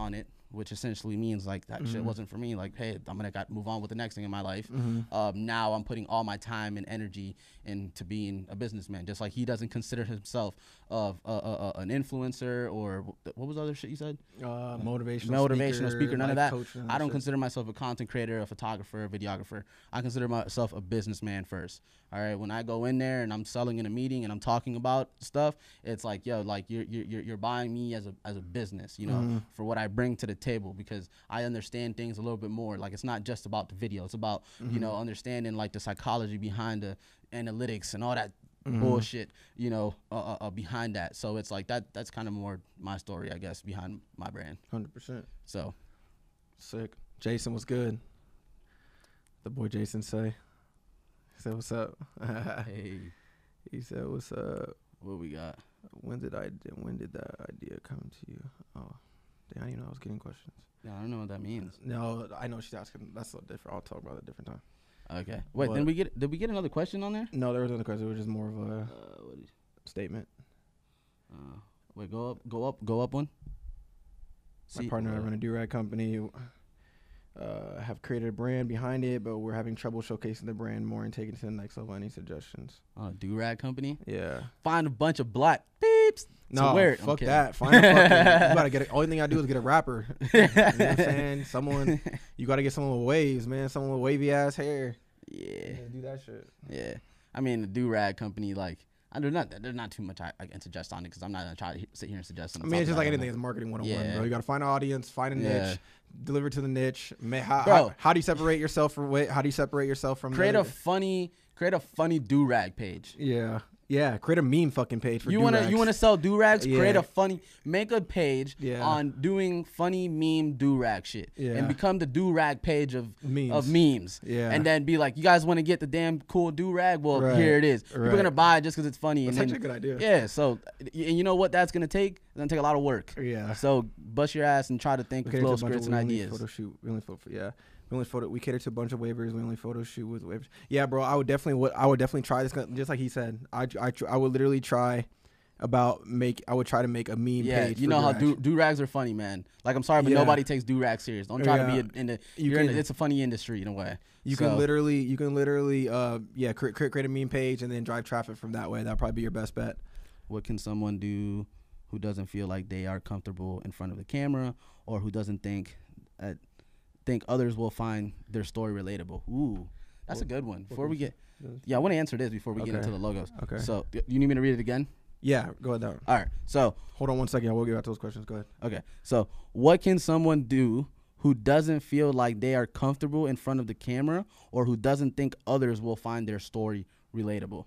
which essentially means like that Mm-hmm. shit wasn't for me. Like, hey, I'm gonna got move on with the next thing in my life. Mm-hmm. Um, now I'm putting all my time and energy into being a businessman. Just like he doesn't consider himself of uh, uh, uh, an influencer or wh- what was the other shit you said? Uh, motivational, Motivational speaker, none of life that. coach, none of I don't shit. consider myself a content creator, a photographer, a videographer. I consider myself a businessman first. All right, when I go in there and I'm selling in a meeting and I'm talking about stuff, it's like, yo, like you're you're you're buying me as a as a business, you know, Mm-hmm. for what I bring to the table, because I understand things a little bit more. Like, it's not just about the video; it's about Mm-hmm. you know understanding like the psychology behind the analytics and all that Mm-hmm. bullshit, you know, uh, uh, uh, behind that. So it's like that. That's kind of more my story, I guess, behind my brand. one hundred percent. So Sick. Jason was good. The boy Jason say. He said, what's up? hey, He said, what's up? what we got? When did I when did that idea come to you? Oh, damn, I didn't even know I was getting questions. Yeah, I don't know what that means. No, I know she's asking. That's so different. I'll talk about it a different time. Okay. Wait, What? then we get did we get another question on there? No, there was another question. It was just more of a Uh, what is, statement. uh, wait, go up, go up, go up one. My See, partner and I uh, run a do-rag company. Uh, have created a brand behind it, but we're having trouble showcasing the brand more and taking it to the next level. Any suggestions? uh, do-rag company. Yeah. Find a bunch of black beeps. to No, wear it. I'm fuck kidding. that. Find a fucking, you gotta get it. Only thing I do is get a rapper. You know what I'm saying? Someone, you gotta get someone with waves, man. Someone with wavy ass hair. Yeah, do that shit. yeah. I mean, the do-rag company, like, I do not. There's not too much I, I can suggest on it because I'm not gonna try to sit here and suggest. I something mean, it's something just like I don't anything. know. It's marketing one oh one, Yeah. bro. You gotta find an audience, find a niche, Yeah. deliver to the niche. Ma- How, Bro. how, how do you separate yourself from? wa- How do you separate yourself from? Create the, a funny, create a funny do-rag page. yeah, yeah. Create a meme fucking page for You wanna do-rags. you wanna sell do-rags? Create Yeah. a funny, make a page Yeah. on doing funny meme do-rag shit, Yeah. and become the do-rag page of Memes. of memes. Yeah. and then be like, you guys want to get the damn cool do-rag? Well, Right. here it is. People are Right. gonna buy it just because it's funny. That's and actually then, a good idea. Yeah. So, and you know what that's gonna take? It's gonna take a lot of work. Yeah. So bust your ass and try to think We of cater to little a bunch scripts of- and we only ideas. Photo shoot. We only photo. Yeah. We only photo. We cater to a bunch of waivers. We only photo shoot with waivers. Yeah, bro. I would definitely. Would I would definitely try this. Just like he said. I I, tr- I would literally try. About make. I would try to make a meme Yeah, page. you for know how do-rags. do do rags are funny, man. Like, I'm sorry, but Yeah. nobody takes do rags serious. Don't try Yeah. to be a, in the. You you're in can- the- it's a funny industry in a way. You So, can literally. You can literally. Uh. Yeah. Create create, create a meme page and then drive traffic from that way. That'd probably be your best bet. What can someone do who doesn't feel like they are comfortable in front of the camera, or who doesn't think uh, think others will find their story relatable? Ooh, that's a good one. Before we get, yeah, I want to answer this before we get Okay. into the logos. Okay. So, y- you need me to read it again? Yeah. Go ahead. Down. All right. So, Hold on one second. I will get back to those questions. Go ahead. okay. So, what can someone do who doesn't feel like they are comfortable in front of the camera, or who doesn't think others will find their story relatable?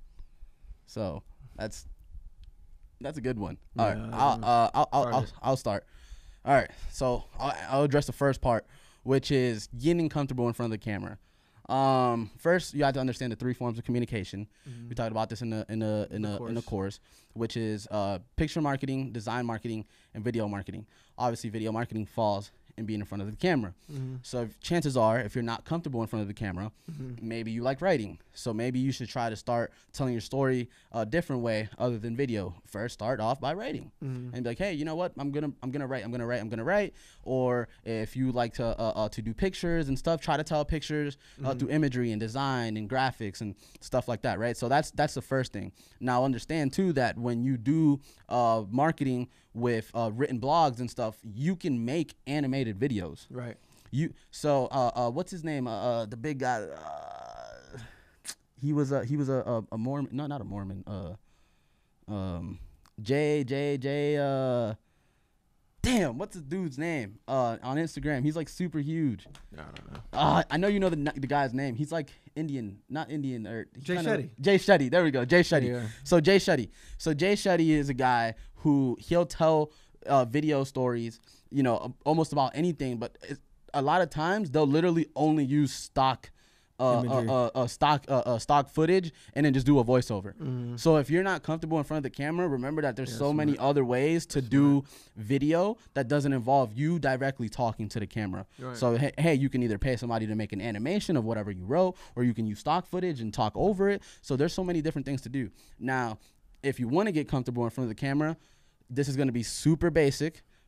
So, that's that's a good one. All right. Yeah, that's I'll, a- uh, I'll, I'll, Start I'll, it. I'll start. All right. So, I'll, I'll address the first part, which is getting comfortable in front of the camera. Um, first, you have to understand the three forms of communication. We talked about this in the in the in The the in the course. course, which is uh, picture marketing, design marketing, and video marketing. Obviously, video marketing falls in being in front of the camera. Mm-hmm. So if, chances are, if you're not comfortable in front of the camera, Mm-hmm. maybe you like writing. So maybe you should try to start telling your story a different way other than video. First, start off by writing, Mm-hmm. and be like, hey, you know what? I'm gonna I'm gonna write. I'm gonna write. I'm gonna write. Or if you like to uh, uh, to do pictures and stuff, try to tell pictures uh, Mm-hmm. through imagery and design and graphics and stuff like that, right? So that's that's the first thing. Now understand too that when you do uh, marketing with uh, written blogs and stuff, you can make animated videos. Right. You so uh, uh what's his name? Uh, uh the big guy. Uh, he was a he was a, a a Mormon. No, not a Mormon. Uh, um, J J J. Uh, damn, what's the dude's name? Uh, on Instagram, he's like super huge. I don't know. Uh, I know you know the the guy's name. He's like Indian, not Indian or he's Jay kinda- Shetty. Jay Shetty. There we go. Jay Shetty. Yeah. So Jay Shetty. So Jay Shetty is a guy who he'll tell uh, video stories, you know, almost about anything, but it's, a lot of times they'll literally only use stock. Uh, uh, Imagery. uh, uh, stock uh, uh, stock footage and then just do a voiceover. Mhm. So if you're not comfortable in front of the camera, remember that there's Yeah, so many smart. other ways to do video that doesn't involve you directly talking to the camera. Right. So hey, hey, you can either pay somebody to make an animation of whatever you wrote, or you can use stock footage and talk over it. So there's so many different things to do. Now, if you want to get comfortable in front of the camera, this is going to be super basic,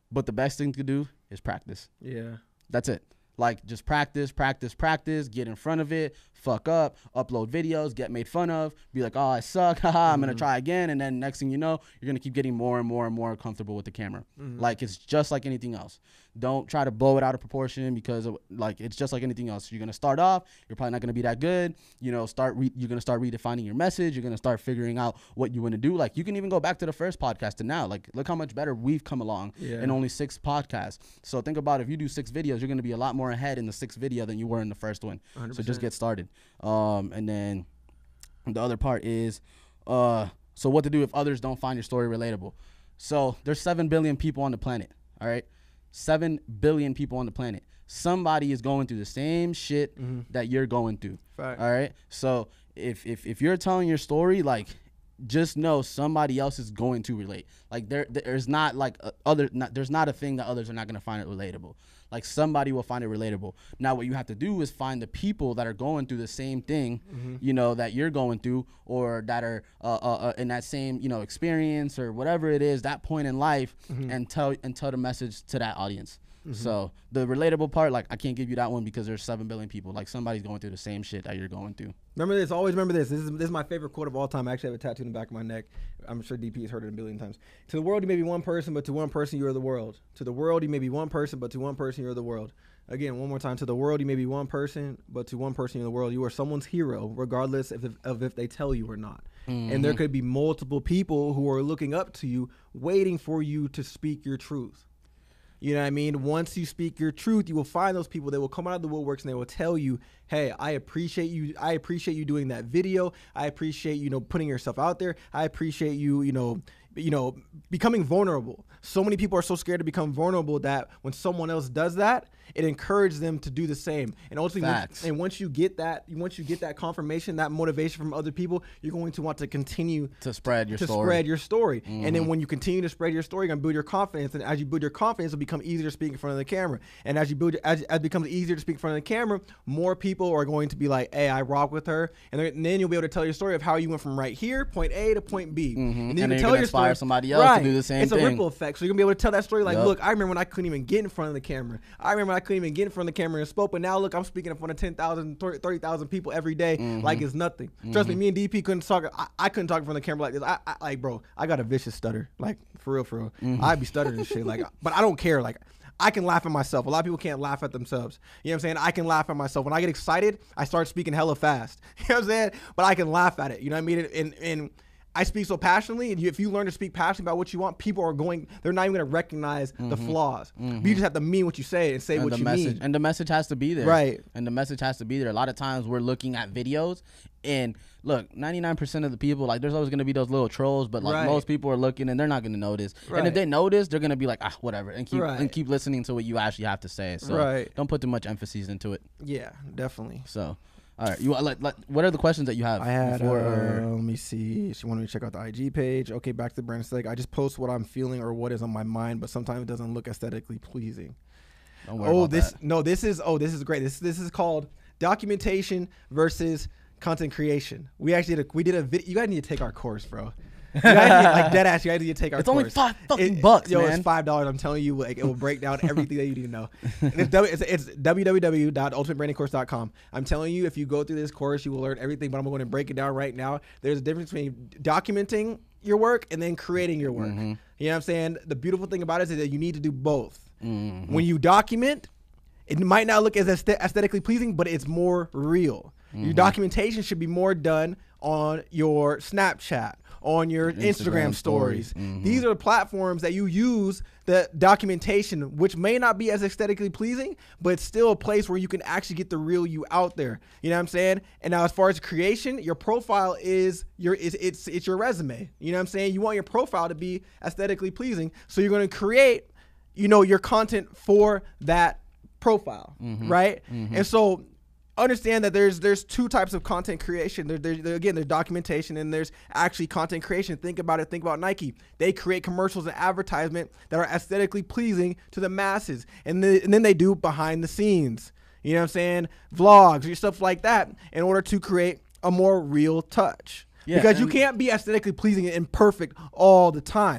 but the best thing to do is practice. Yeah. That's it. Like, just practice, practice, practice, get in front of it, fuck up, upload videos, get made fun of, be like, oh, I suck, haha, mm-hmm. I'm going to try again. And then next thing you know, you're going to keep getting more and more and more comfortable with the camera. Mm-hmm. Like, it's just like anything else. Don't try to blow it out of proportion because, of, like, it's just like anything else. You're going to start off, you're probably not going to be that good. You know, start re- you're going to start redefining your message. You're going to start figuring out what you want to do. Like, you can even go back to the first podcast to now. Like, look how much better we've come along yeah. in only six podcasts. So think about if you do six videos, you're going to be a lot more ahead in the sixth video than you were in the first one. one hundred percent. So just get started. Um, and then the other part is, uh, so what to do if others don't find your story relatable. So there's seven billion people on the planet, all right? seven billion people on the planet. Somebody is going through the same shit mm-hmm. that you're going through, Fact. all right? So if, if, if you're telling your story, like, just know somebody else is going to relate. Like, there, there's not like a other, not, there's not a thing that others are not going to find it relatable. Like, somebody will find it relatable. Now, what you have to do is find the people that are going through the same thing, mm-hmm. you know, that you're going through, or that are uh, uh, uh, in that same, you know, experience or whatever it is, that point in life, mm-hmm. and tell and tell the message to that audience. Mm-hmm. So the relatable part, like, I can't give you that one because there's seven billion people. Like, somebody's going through the same shit that you're going through. Remember this. Always remember this. This is this is my favorite quote of all time. I actually have a tattoo in the back of my neck. I'm sure D P has heard it a billion times. To the world, you may be one person, but to one person, you are the world. To the world, you may be one person, but to one person, you are the world. Again, one more time. To the world, you may be one person, but to one person in the world, you are someone's hero, regardless of if, of if they tell you or not. Mm-hmm. And there could be multiple people who are looking up to you, waiting for you to speak your truth. You know what I mean? Once you speak your truth, you will find those people that will come out of the woodworks and they will tell you, hey, I appreciate you. I appreciate you doing that video. I appreciate, you know, putting yourself out there. I appreciate you, you know, you know, becoming vulnerable. So many people are so scared to become vulnerable that when someone else does that, it encourages them to do the same. And ultimately, once, and once you get that, once you get that confirmation, that motivation from other people, you're going to want to continue to spread your to story. spread your story. Mm-hmm. And then when you continue to spread your story, you're gonna build your confidence. And as you build your confidence, it'll become easier to speak in front of the camera. And as you build, as, as it becomes easier to speak in front of the camera, more people are going to be like, "Hey, I rock with her." And, and then you'll be able to tell your story of how you went from right here, point A, to point B. Mm-hmm. And then and you then can tell your inspire story. somebody else right. to do the same it's thing. It's a ripple effect. So you're gonna be able to tell that story like, yep. "Look, I remember when I couldn't even get in front of the camera. I remember when I couldn't even get in front of the camera and spoke, but now look, I'm speaking in front of ten thousand, thirty thousand people every day, mm-hmm. like it's nothing." Mm-hmm. Trust me, me and D P couldn't talk. I, I couldn't talk in front of the camera like this. I, I like, bro, I got a vicious stutter. Like, for real, for real. Mm-hmm. I'd be stuttering and shit. Like, but I don't care. Like, I can laugh at myself. A lot of people can't laugh at themselves. You know what I'm saying? I can laugh at myself. When I get excited, I start speaking hella fast. You know what I'm saying? But I can laugh at it. You know what I mean? And, and I speak so passionately, and you, if you learn to speak passionately about what you want, people are going, they're not even going to recognize mm-hmm. the flaws. Mm-hmm. But you just have to mean what you say and say and what the you message, mean. And the message has to be there. Right. And the message has to be there. A lot of times we're looking at videos, and look, ninety-nine percent of the people, like, there's always going to be those little trolls, but like right. most people are looking and they're not going to notice. Right. And if they notice, they're going to be like, ah, whatever, and keep right. and keep listening to what you actually have to say. So right. don't put too much emphasis into it. Yeah, definitely. So, all right, you like, like what are the questions that you have? I had. Before, uh, let me see. She wanted me to check out the I G page. Okay, back to the brand aesthetic. I just post what I'm feeling or what is on my mind, but sometimes it doesn't look aesthetically pleasing. Don't worry oh, about this that. no, this is oh, this is great. This this is called documentation versus content creation. We actually did a, we did a video. You guys need to take our course, bro. You guys need, like dead ass, you guys need to take our it's course. It's only five fucking it, bucks, yo, man. It's five dollars. I'm telling you, like, it will break down everything that you need to know. And it's, w, it's, it's w w w dot ultimate branding course dot com. I'm telling you, if you go through this course, you will learn everything. But I'm going to break it down right now. There's a difference between documenting your work and then creating your work. Mm-hmm. You know what I'm saying? The beautiful thing about it is that you need to do both. Mm-hmm. When you document, it might not look as aesthetically pleasing, but it's more real. Mm-hmm. Your documentation should be more done on your Snapchat, on your Instagram, Instagram stories. stories. Mm-hmm. These are the platforms that you use the documentation, which may not be as aesthetically pleasing, but it's still a place where you can actually get the real you out there. You know what I'm saying? And now as far as creation, your profile is your it's it's, it's your resume. You know what I'm saying? You want your profile to be aesthetically pleasing. So you're going to create, you know, your content for that profile, mm-hmm. right? Mm-hmm. And so understand that there's there's two types of content creation. There, there, there, again, there's documentation and there's actually content creation. Think about it. Think about Nike. They create commercials and advertisement that are aesthetically pleasing to the masses. And, the, and then they do behind the scenes, you know what I'm saying, vlogs or stuff like that in order to create a more real touch. Yeah, because you can't be aesthetically pleasing and perfect all the time.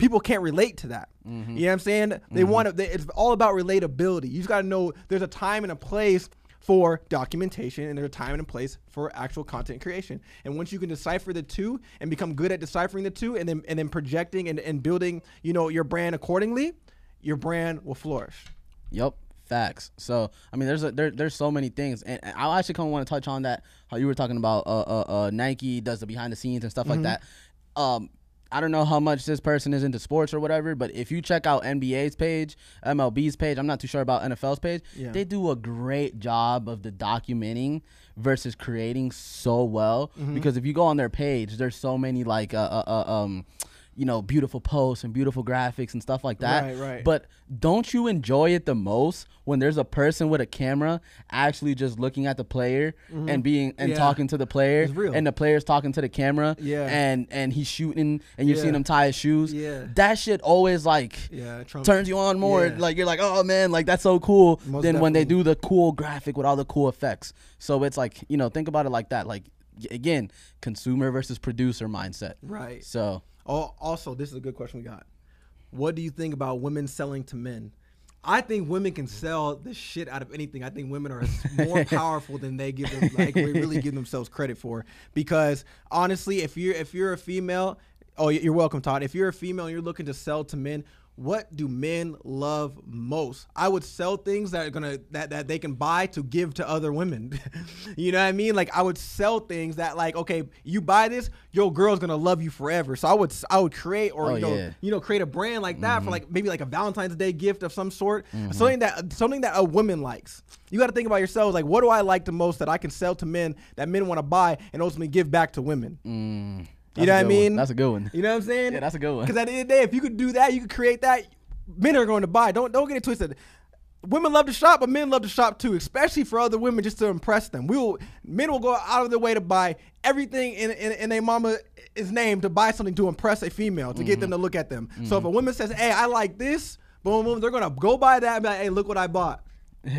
people can't relate to that. Mm-hmm. You know what I'm saying? They Mm-hmm. want to. It's all about relatability. You just got to know there's a time and a place for documentation, and there's a time and a place for actual content creation. And once you can decipher the two and become good at deciphering the two, and then and then projecting and, and building, you know, your brand accordingly, your brand will flourish. Yep. Facts. So I mean, there's a, there there's so many things, and I actually kind of want to touch on that. How you were talking about uh, uh, uh, Nike does the behind the scenes and stuff Mm-hmm. like that. Um, I don't know how much this person is into sports or whatever, but if you check out N B A's page, M L B's page, I'm not too sure about N F L's page. Yeah. They do a great job of the documenting versus creating so well. Mm-hmm. Because if you go on their page, there's so many like uh, uh, uh um. you know, beautiful posts and beautiful graphics and stuff like that. Right, right. But don't you enjoy it the most when there's a person with a camera actually just looking at the player mm-hmm. and being and Yeah. talking to the player, It's real. and the player's talking to the camera, Yeah. and and he's shooting and you're Yeah. seeing him tie his shoes. Yeah. That shit always like Yeah, Trump turns you on more. Yeah. Like you're like, oh man, like that's so cool. Most Than when they definitely. do the cool graphic with all the cool effects. So it's like, you know, think about it like that. Like y- again, consumer versus producer mindset. Right. So Oh, also, this is a good question we got. What do you think about women selling to men? I think women can sell the shit out of anything. I think women are more powerful than they give them, like they really give themselves credit for. Because honestly, if you're if you're a female, oh, you're welcome, Todd. If you're a female and you're looking to sell to men, what do men love most? I would sell things that are gonna that, that they can buy to give to other women. You know what I mean? Like I would sell things that like, okay, you buy this, your girl's gonna love you forever. So I would I would create or Oh, you know yeah. you know create a brand like that Mm-hmm. for like maybe like a Valentine's Day gift of some sort. Mm-hmm. Something that something that a woman likes. You got to think about yourselves. Like, what do I like the most that I can sell to men that men want to buy and ultimately give back to women? mm, You know what I that's a good one. mean? That's a good one. You know what I'm saying? Yeah, that's a good one. Because at the end of the day, if you could do that, you could create that. Men are going to buy. Don't don't get it twisted. Women love to shop, but men love to shop too, especially for other women, just to impress them. We will men will go out of their way to buy everything in in, in a mama's name to buy something to impress a female to get them to look at them. So if a woman says, "Hey, I like this," boom, boom, they're gonna go buy that and be like, "Hey, look what I bought." You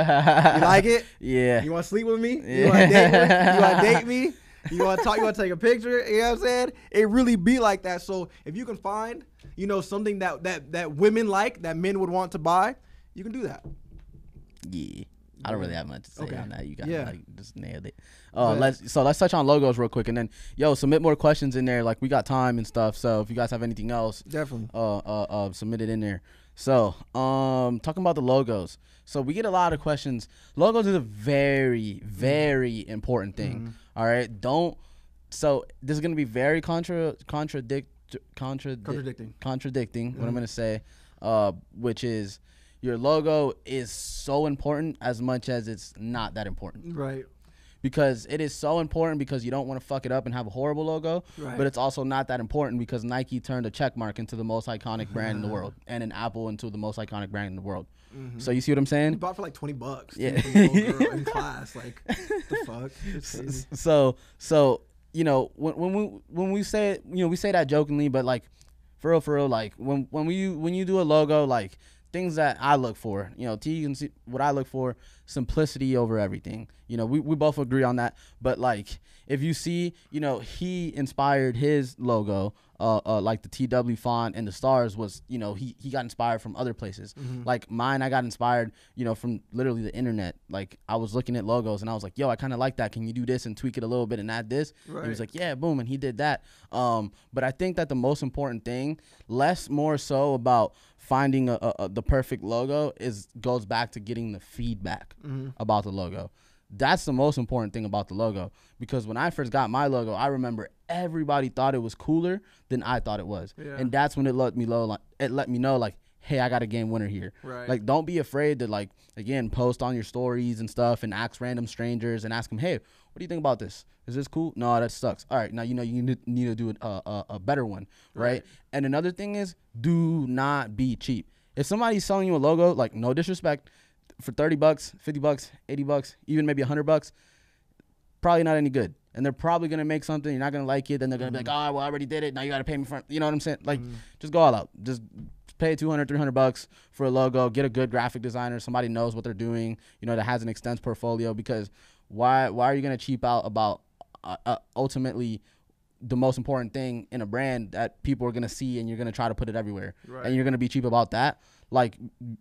like it? Yeah. You want to sleep with me? Yeah. You want to date me? You want to date me? You want to talk? You want to take a picture? You know what I'm saying? It really be like that. So if you can find, you know, something that that that women like, that men would want to buy, you can do that. Yeah. I don't really have much to say Okay. on that. You got Yeah. like just nailed it. Uh, But- let's so let's touch on logos real quick, and then yo submit more questions in there. Like we got time and stuff. So if you guys have anything else, Definitely. uh, uh, uh submit it in there. So um, talking about the logos. So we get a lot of questions. Logos is a very very important thing. Mm-hmm. All right, don't. So this is gonna be very contra contradict contradic- Contradicting. contradicting what I'm Mm-hmm. gonna say, uh, which is your logo is so important as much as it's not that important, Right. because it is so important because you don't want to fuck it up and have a horrible logo, Right. but it's also not that important because Nike turned a check mark into the most iconic brand in the world and an Apple into the most iconic brand in the world. Mm-hmm. So you see what I'm You saying? bought for like twenty bucks. Yeah. From a little girl in class. Like, the fuck? It's crazy. So so you know when when we when we say it, you know we say that jokingly, but like for real for real, like when when we when you do a logo, like things that I look for, you know, T, you can see what I look for: simplicity over everything. You know, we we both agree on that. But like if you see, you know, he inspired his logo, uh, uh like the T W font and the stars was, you know, he he got inspired from other places. Mm-hmm. Like mine, I got inspired, you know, from literally the internet. Like I was looking at logos and I was like, yo, I kind of like that. Can you do this and tweak it a little bit and add this? And he was Right. like, yeah, boom, and he did that. Um, but I think that the most important thing, less more so about finding a, a, a the perfect logo, is goes back to getting the feedback Mm-hmm. about the logo. That's the most important thing about the logo, because when I first got my logo, I remember everybody thought it was cooler than I thought it was. Yeah. And that's when it let me know, like, it let me know, like, hey, I got a game winner here. Right. Like, don't be afraid to, like, again, post on your stories and stuff and ask random strangers and ask them, hey, what do you think about this? Is this cool? No, that sucks. All right, now you know you need need to do a, a, a better one, right? Right. And another thing is, do not be cheap. If somebody's selling you a logo, like, no disrespect, for thirty bucks, fifty bucks, eighty bucks, even maybe one hundred bucks, probably not any good. And they're probably going to make something, you're not going to like it, then they're going to Mm-hmm. be like, oh, well, I already did it, now you got to pay me for it. You know what I'm saying? Like, just go all out. Just pay two hundred, three hundred bucks for a logo, get a good graphic designer, somebody knows what they're doing, you know, that has an extensive portfolio, because why why are you going to cheap out about uh, uh, ultimately the most important thing in a brand that people are gonna see, and you're gonna try to put it everywhere, Right. and you're gonna be cheap about that. Like,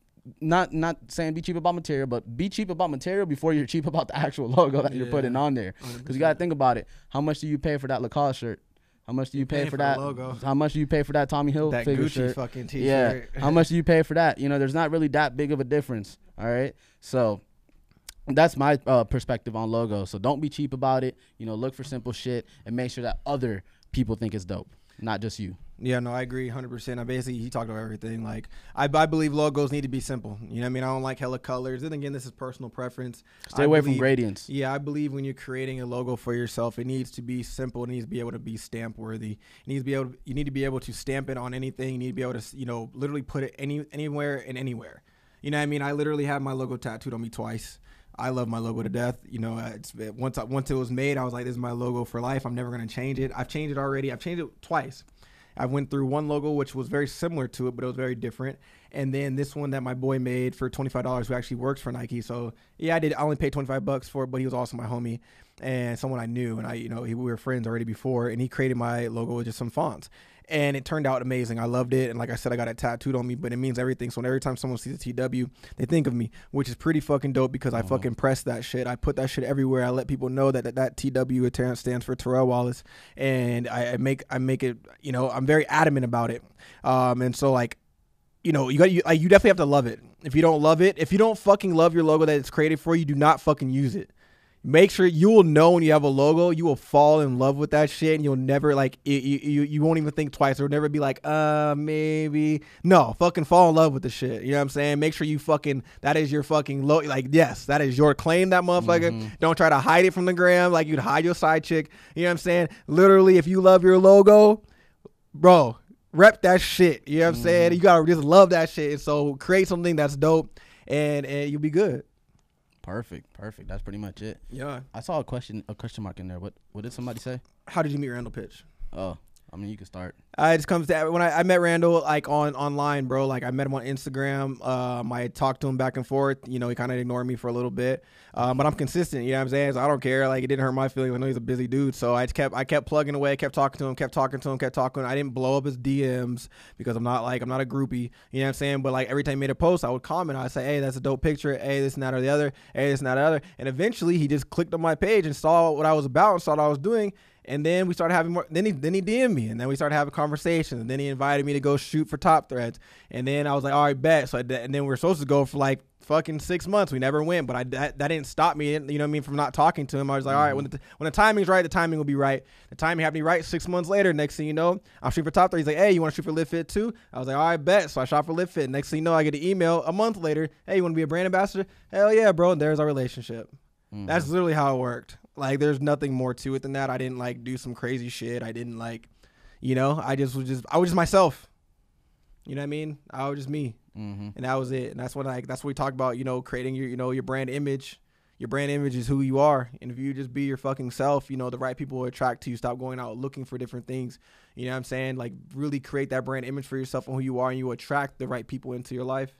not not saying be cheap about material, but be cheap about material before you're cheap about the actual logo that you're Yeah. putting on there. Because you gotta think about it. How much do you pay for that Lacoste shirt? How much do you pay paying for for the that? logo. How much do you pay for that Tommy Hill That figure Gucci shirt? fucking t-shirt. Yeah. How much do you pay for that? You know, there's not really that big of a difference. All right. So that's my uh, perspective on logos. So don't be cheap about it. You know, look for simple shit and make sure that other people think it's dope, not just you. Yeah, no, I agree one hundred percent. I basically, he talked about everything. Like, I, I believe logos need to be simple. You know what I mean? I don't like hella colors. Then again, this is personal preference. Stay I away believe, from gradients. Yeah, I believe when you're creating a logo for yourself, it needs to be simple. It needs to be able to be stamp worthy. It needs to be able. To, you need to be able to stamp it on anything. You need to be able to, you know, literally put it any anywhere and anywhere. You know what I mean? I literally have my logo tattooed on me twice. I love my logo to death. You know, it's once I, once it was made, I was like, this is my logo for life. I'm never gonna change it. I've changed it already. I've changed it twice. I went through one logo which was very similar to it, but it was very different. And then this one that my boy made for twenty-five dollars, who actually works for Nike. So yeah, I did. I only paid twenty-five bucks for it, but he was also my homie and someone I knew. And I, you know, he, we were friends already before, and he created my logo with just some fonts. And it turned out amazing. I loved it. And like I said, I got it tattooed on me, but it means everything. So every time someone sees a T W, they think of me, which is pretty fucking dope because I Uh-huh. fucking press that shit. I put that shit everywhere. I let people know that that, that T W stands for Terrell Wallace. And I, I make I make it, you know, I'm very adamant about it. Um, and so like, you know, you got you, like, you definitely have to love it. If you don't love it, if you don't fucking love your logo that it's created for you, do not fucking use it. Make sure you will know when you have a logo, you will fall in love with that shit, and you'll never like it, you, you you won't even think twice. Or never be like, uh, maybe. No, fucking fall in love with the shit. You know what I'm saying? Make sure you fucking, that is your fucking logo. Like, yes, that is your claim, that motherfucker. Mm-hmm. Don't try to hide it from the gram like you'd hide your side chick. You know what I'm saying? Literally, if you love your logo, bro, rep that shit. You know what I'm Mm-hmm. saying? You gotta just love that shit. And so create something that's dope, and and you'll be good. Perfect. Perfect. That's pretty much it. Yeah. I saw a question a question mark in there. What what did somebody say? How did you meet Randall Pitch? Oh, I mean, you can start. Uh, it just comes to when I, I met Randall like on online, bro. Like I met him on Instagram. Um, I talked to him back and forth. You know, he kind of ignored me for a little bit, um, but I'm consistent. You know what I'm saying? So I don't care. Like it didn't hurt my feelings. I know he's a busy dude, so I just kept I kept plugging away, kept talking to him, kept talking to him, kept talking. I didn't blow up his D Ms because I'm not like I'm not a groupie. You know what I'm saying? But like every time he made a post, I would comment. I'd say, hey, that's a dope picture. Hey, this and that or the other. Hey, this and that or the other. And eventually, he just clicked on my page and saw what I was about and saw what I was doing. And then we started having more. Then he then he D M'd me, and then we started having conversations. And then he invited me to go shoot for Top Threads. And then I was like, all right, bet. So I, and then we were supposed to go for like fucking six months. We never went, but I that, that didn't stop me. You know what I mean? From not talking to him, I was like, all right, when the when the timing's right, the timing will be right. The timing happened to be right. Six months later, next thing you know, I'm shooting for Top Threads. He's like, hey, you want to shoot for Live Fit too? I was like, all right, bet. So I shot for Live Fit. Next thing you know, I get an email a month later. Hey, you want to be a brand ambassador? Hell yeah, bro. And there's our relationship. Mm-hmm. That's literally how it worked. Like, there's nothing more to it than that. I didn't like do some crazy shit. I didn't like, you know, I just was just, I was just myself. You know what I mean? I was just me. Mm-hmm. And that was it. And that's what I, that's what we talk about, you know, creating your, you know, your brand image. Your brand image is who you are. And if you just be your fucking self, you know, the right people will attract to you. Stop going out looking for different things. You know what I'm saying? Like, really create that brand image for yourself and who you are, and you attract the right people into your life.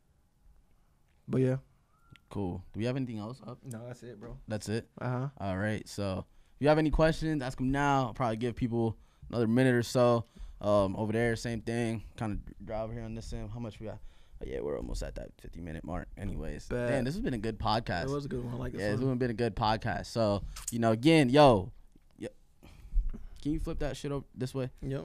But yeah. Cool. Do we have anything else up? No, that's it, bro. That's it. Uh-huh. All right. So if you have any questions, ask them now. I'll probably give people another minute or so. Um, over there, same thing. Kind of drive here on this end. How much we got? Oh, yeah, we're almost at that fifty minute mark. Anyways, Bet. man, this has been a good podcast. It was a good one. I like this Yeah, it's one. been a good podcast. So you know, again, yo, yo, can you flip that shit over this way? Yep.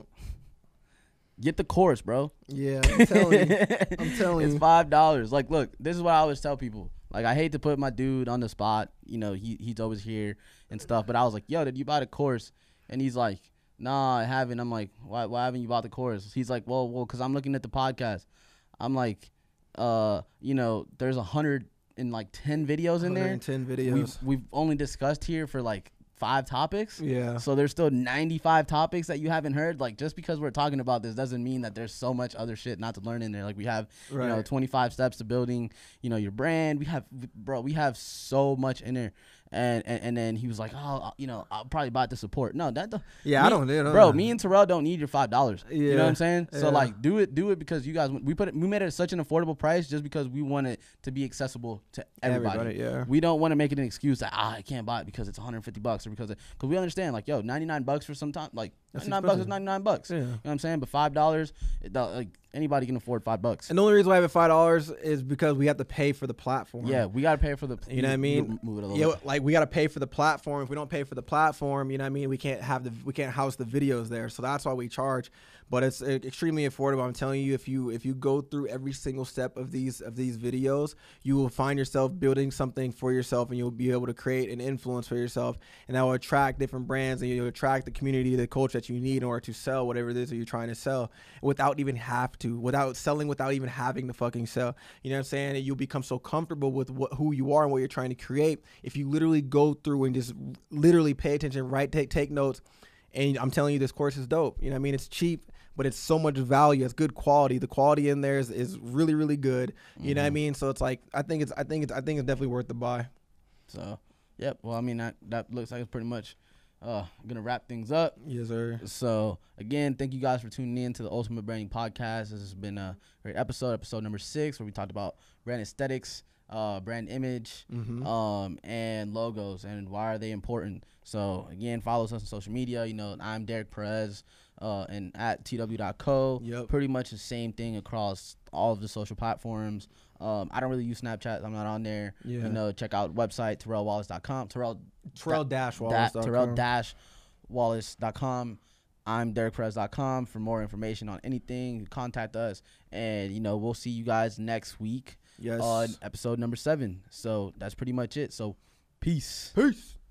Get the course, bro. Yeah, I'm telling you. I'm telling It's you. five dollars. Like, look, this is what I always tell people. Like, I hate to put my dude on the spot. You know, he he's always here and stuff. But I was like, yo, did you buy the course? And he's like, nah, I haven't. I'm like, why why haven't you bought the course? He's like, well, well, because I'm looking at the podcast. I'm like, uh, you know, there's a hundred and like ten videos in there. one hundred ten videos. We've we've only discussed here for like five topics. Yeah. So there's still ninety-five topics that you haven't heard. Like, just because we're talking about this doesn't mean that there's so much other shit not to learn in there. Like, we have, Right. you know, twenty-five steps to building, you know, your brand. We have, bro, we have so much in there. And, and and then he was like, oh, you know, I'll probably buy it to support. No, that don't, Yeah, me, I don't, you know, bro. Me and Terrell don't need your five dollars. Yeah, you know what I'm saying? So yeah. like, do it, do it because you guys. We put it, we made it at such an affordable price just because we want it to be accessible to everybody. Everybody, yeah. We don't want to make it an excuse that ah, I can't buy it because it's one hundred fifty bucks or because because we understand like yo, ninety-nine bucks for some time, like That's ninety-nine bucks is expensive. ninety-nine bucks. Yeah. You know what I'm saying? But five dollars, like anybody can afford five bucks. And the only reason why I have it five dollars is because we have to pay for the platform. Yeah, we gotta pay for the. You know what I mean? Move it a little Yeah, bit. like we got to pay for the platform. If we don't pay for the platform, you know what I mean, we can't have the we can't house the videos there. So that's why we charge. But it's uh, extremely affordable. I'm telling you, if you if you go through every single step of these of these videos, you will find yourself building something for yourself, and you'll be able to create an influence for yourself, and that will attract different brands, and you'll attract the community, the culture that you need in order to sell whatever it is that you're trying to sell, without even have to, without selling, without even having to fucking sell. You know what I'm saying? And you'll become so comfortable with what, who you are and what you're trying to create if you literally go through and just literally pay attention, write, take take notes. And I'm telling you, this course is dope. You know what I mean? It's cheap, but it's so much value. It's good quality. The quality in there is, is really, really good. You mm-hmm. know what I mean? So it's like, I think it's, I think it's, I think it's definitely worth the buy. So, yep. Well, I mean, that, that looks like it's pretty much uh, going to wrap things up. Yes, sir. So, again, thank you guys for tuning in to the Ultimate Branding Podcast. This has been a great episode, episode number six, where we talked about brand aesthetics, uh, brand image, mm-hmm. um, and logos, and why are they important. So, again, follow us on social media. You know, I'm Derek Perez, uh, and at T W dot co. Yep. Pretty much the same thing across all of the social platforms. Um, I don't really use Snapchat. I'm not on there. Yeah. You know, check out website, Terrell Wallace dot com. Terrell Terrell dash Wallace. Terrell dash Wallace dot com. I'm Derek Perez dot com for more information on anything. Contact us, and you know we'll see you guys next week yes. on episode number seven. So that's pretty much it. So peace. Peace.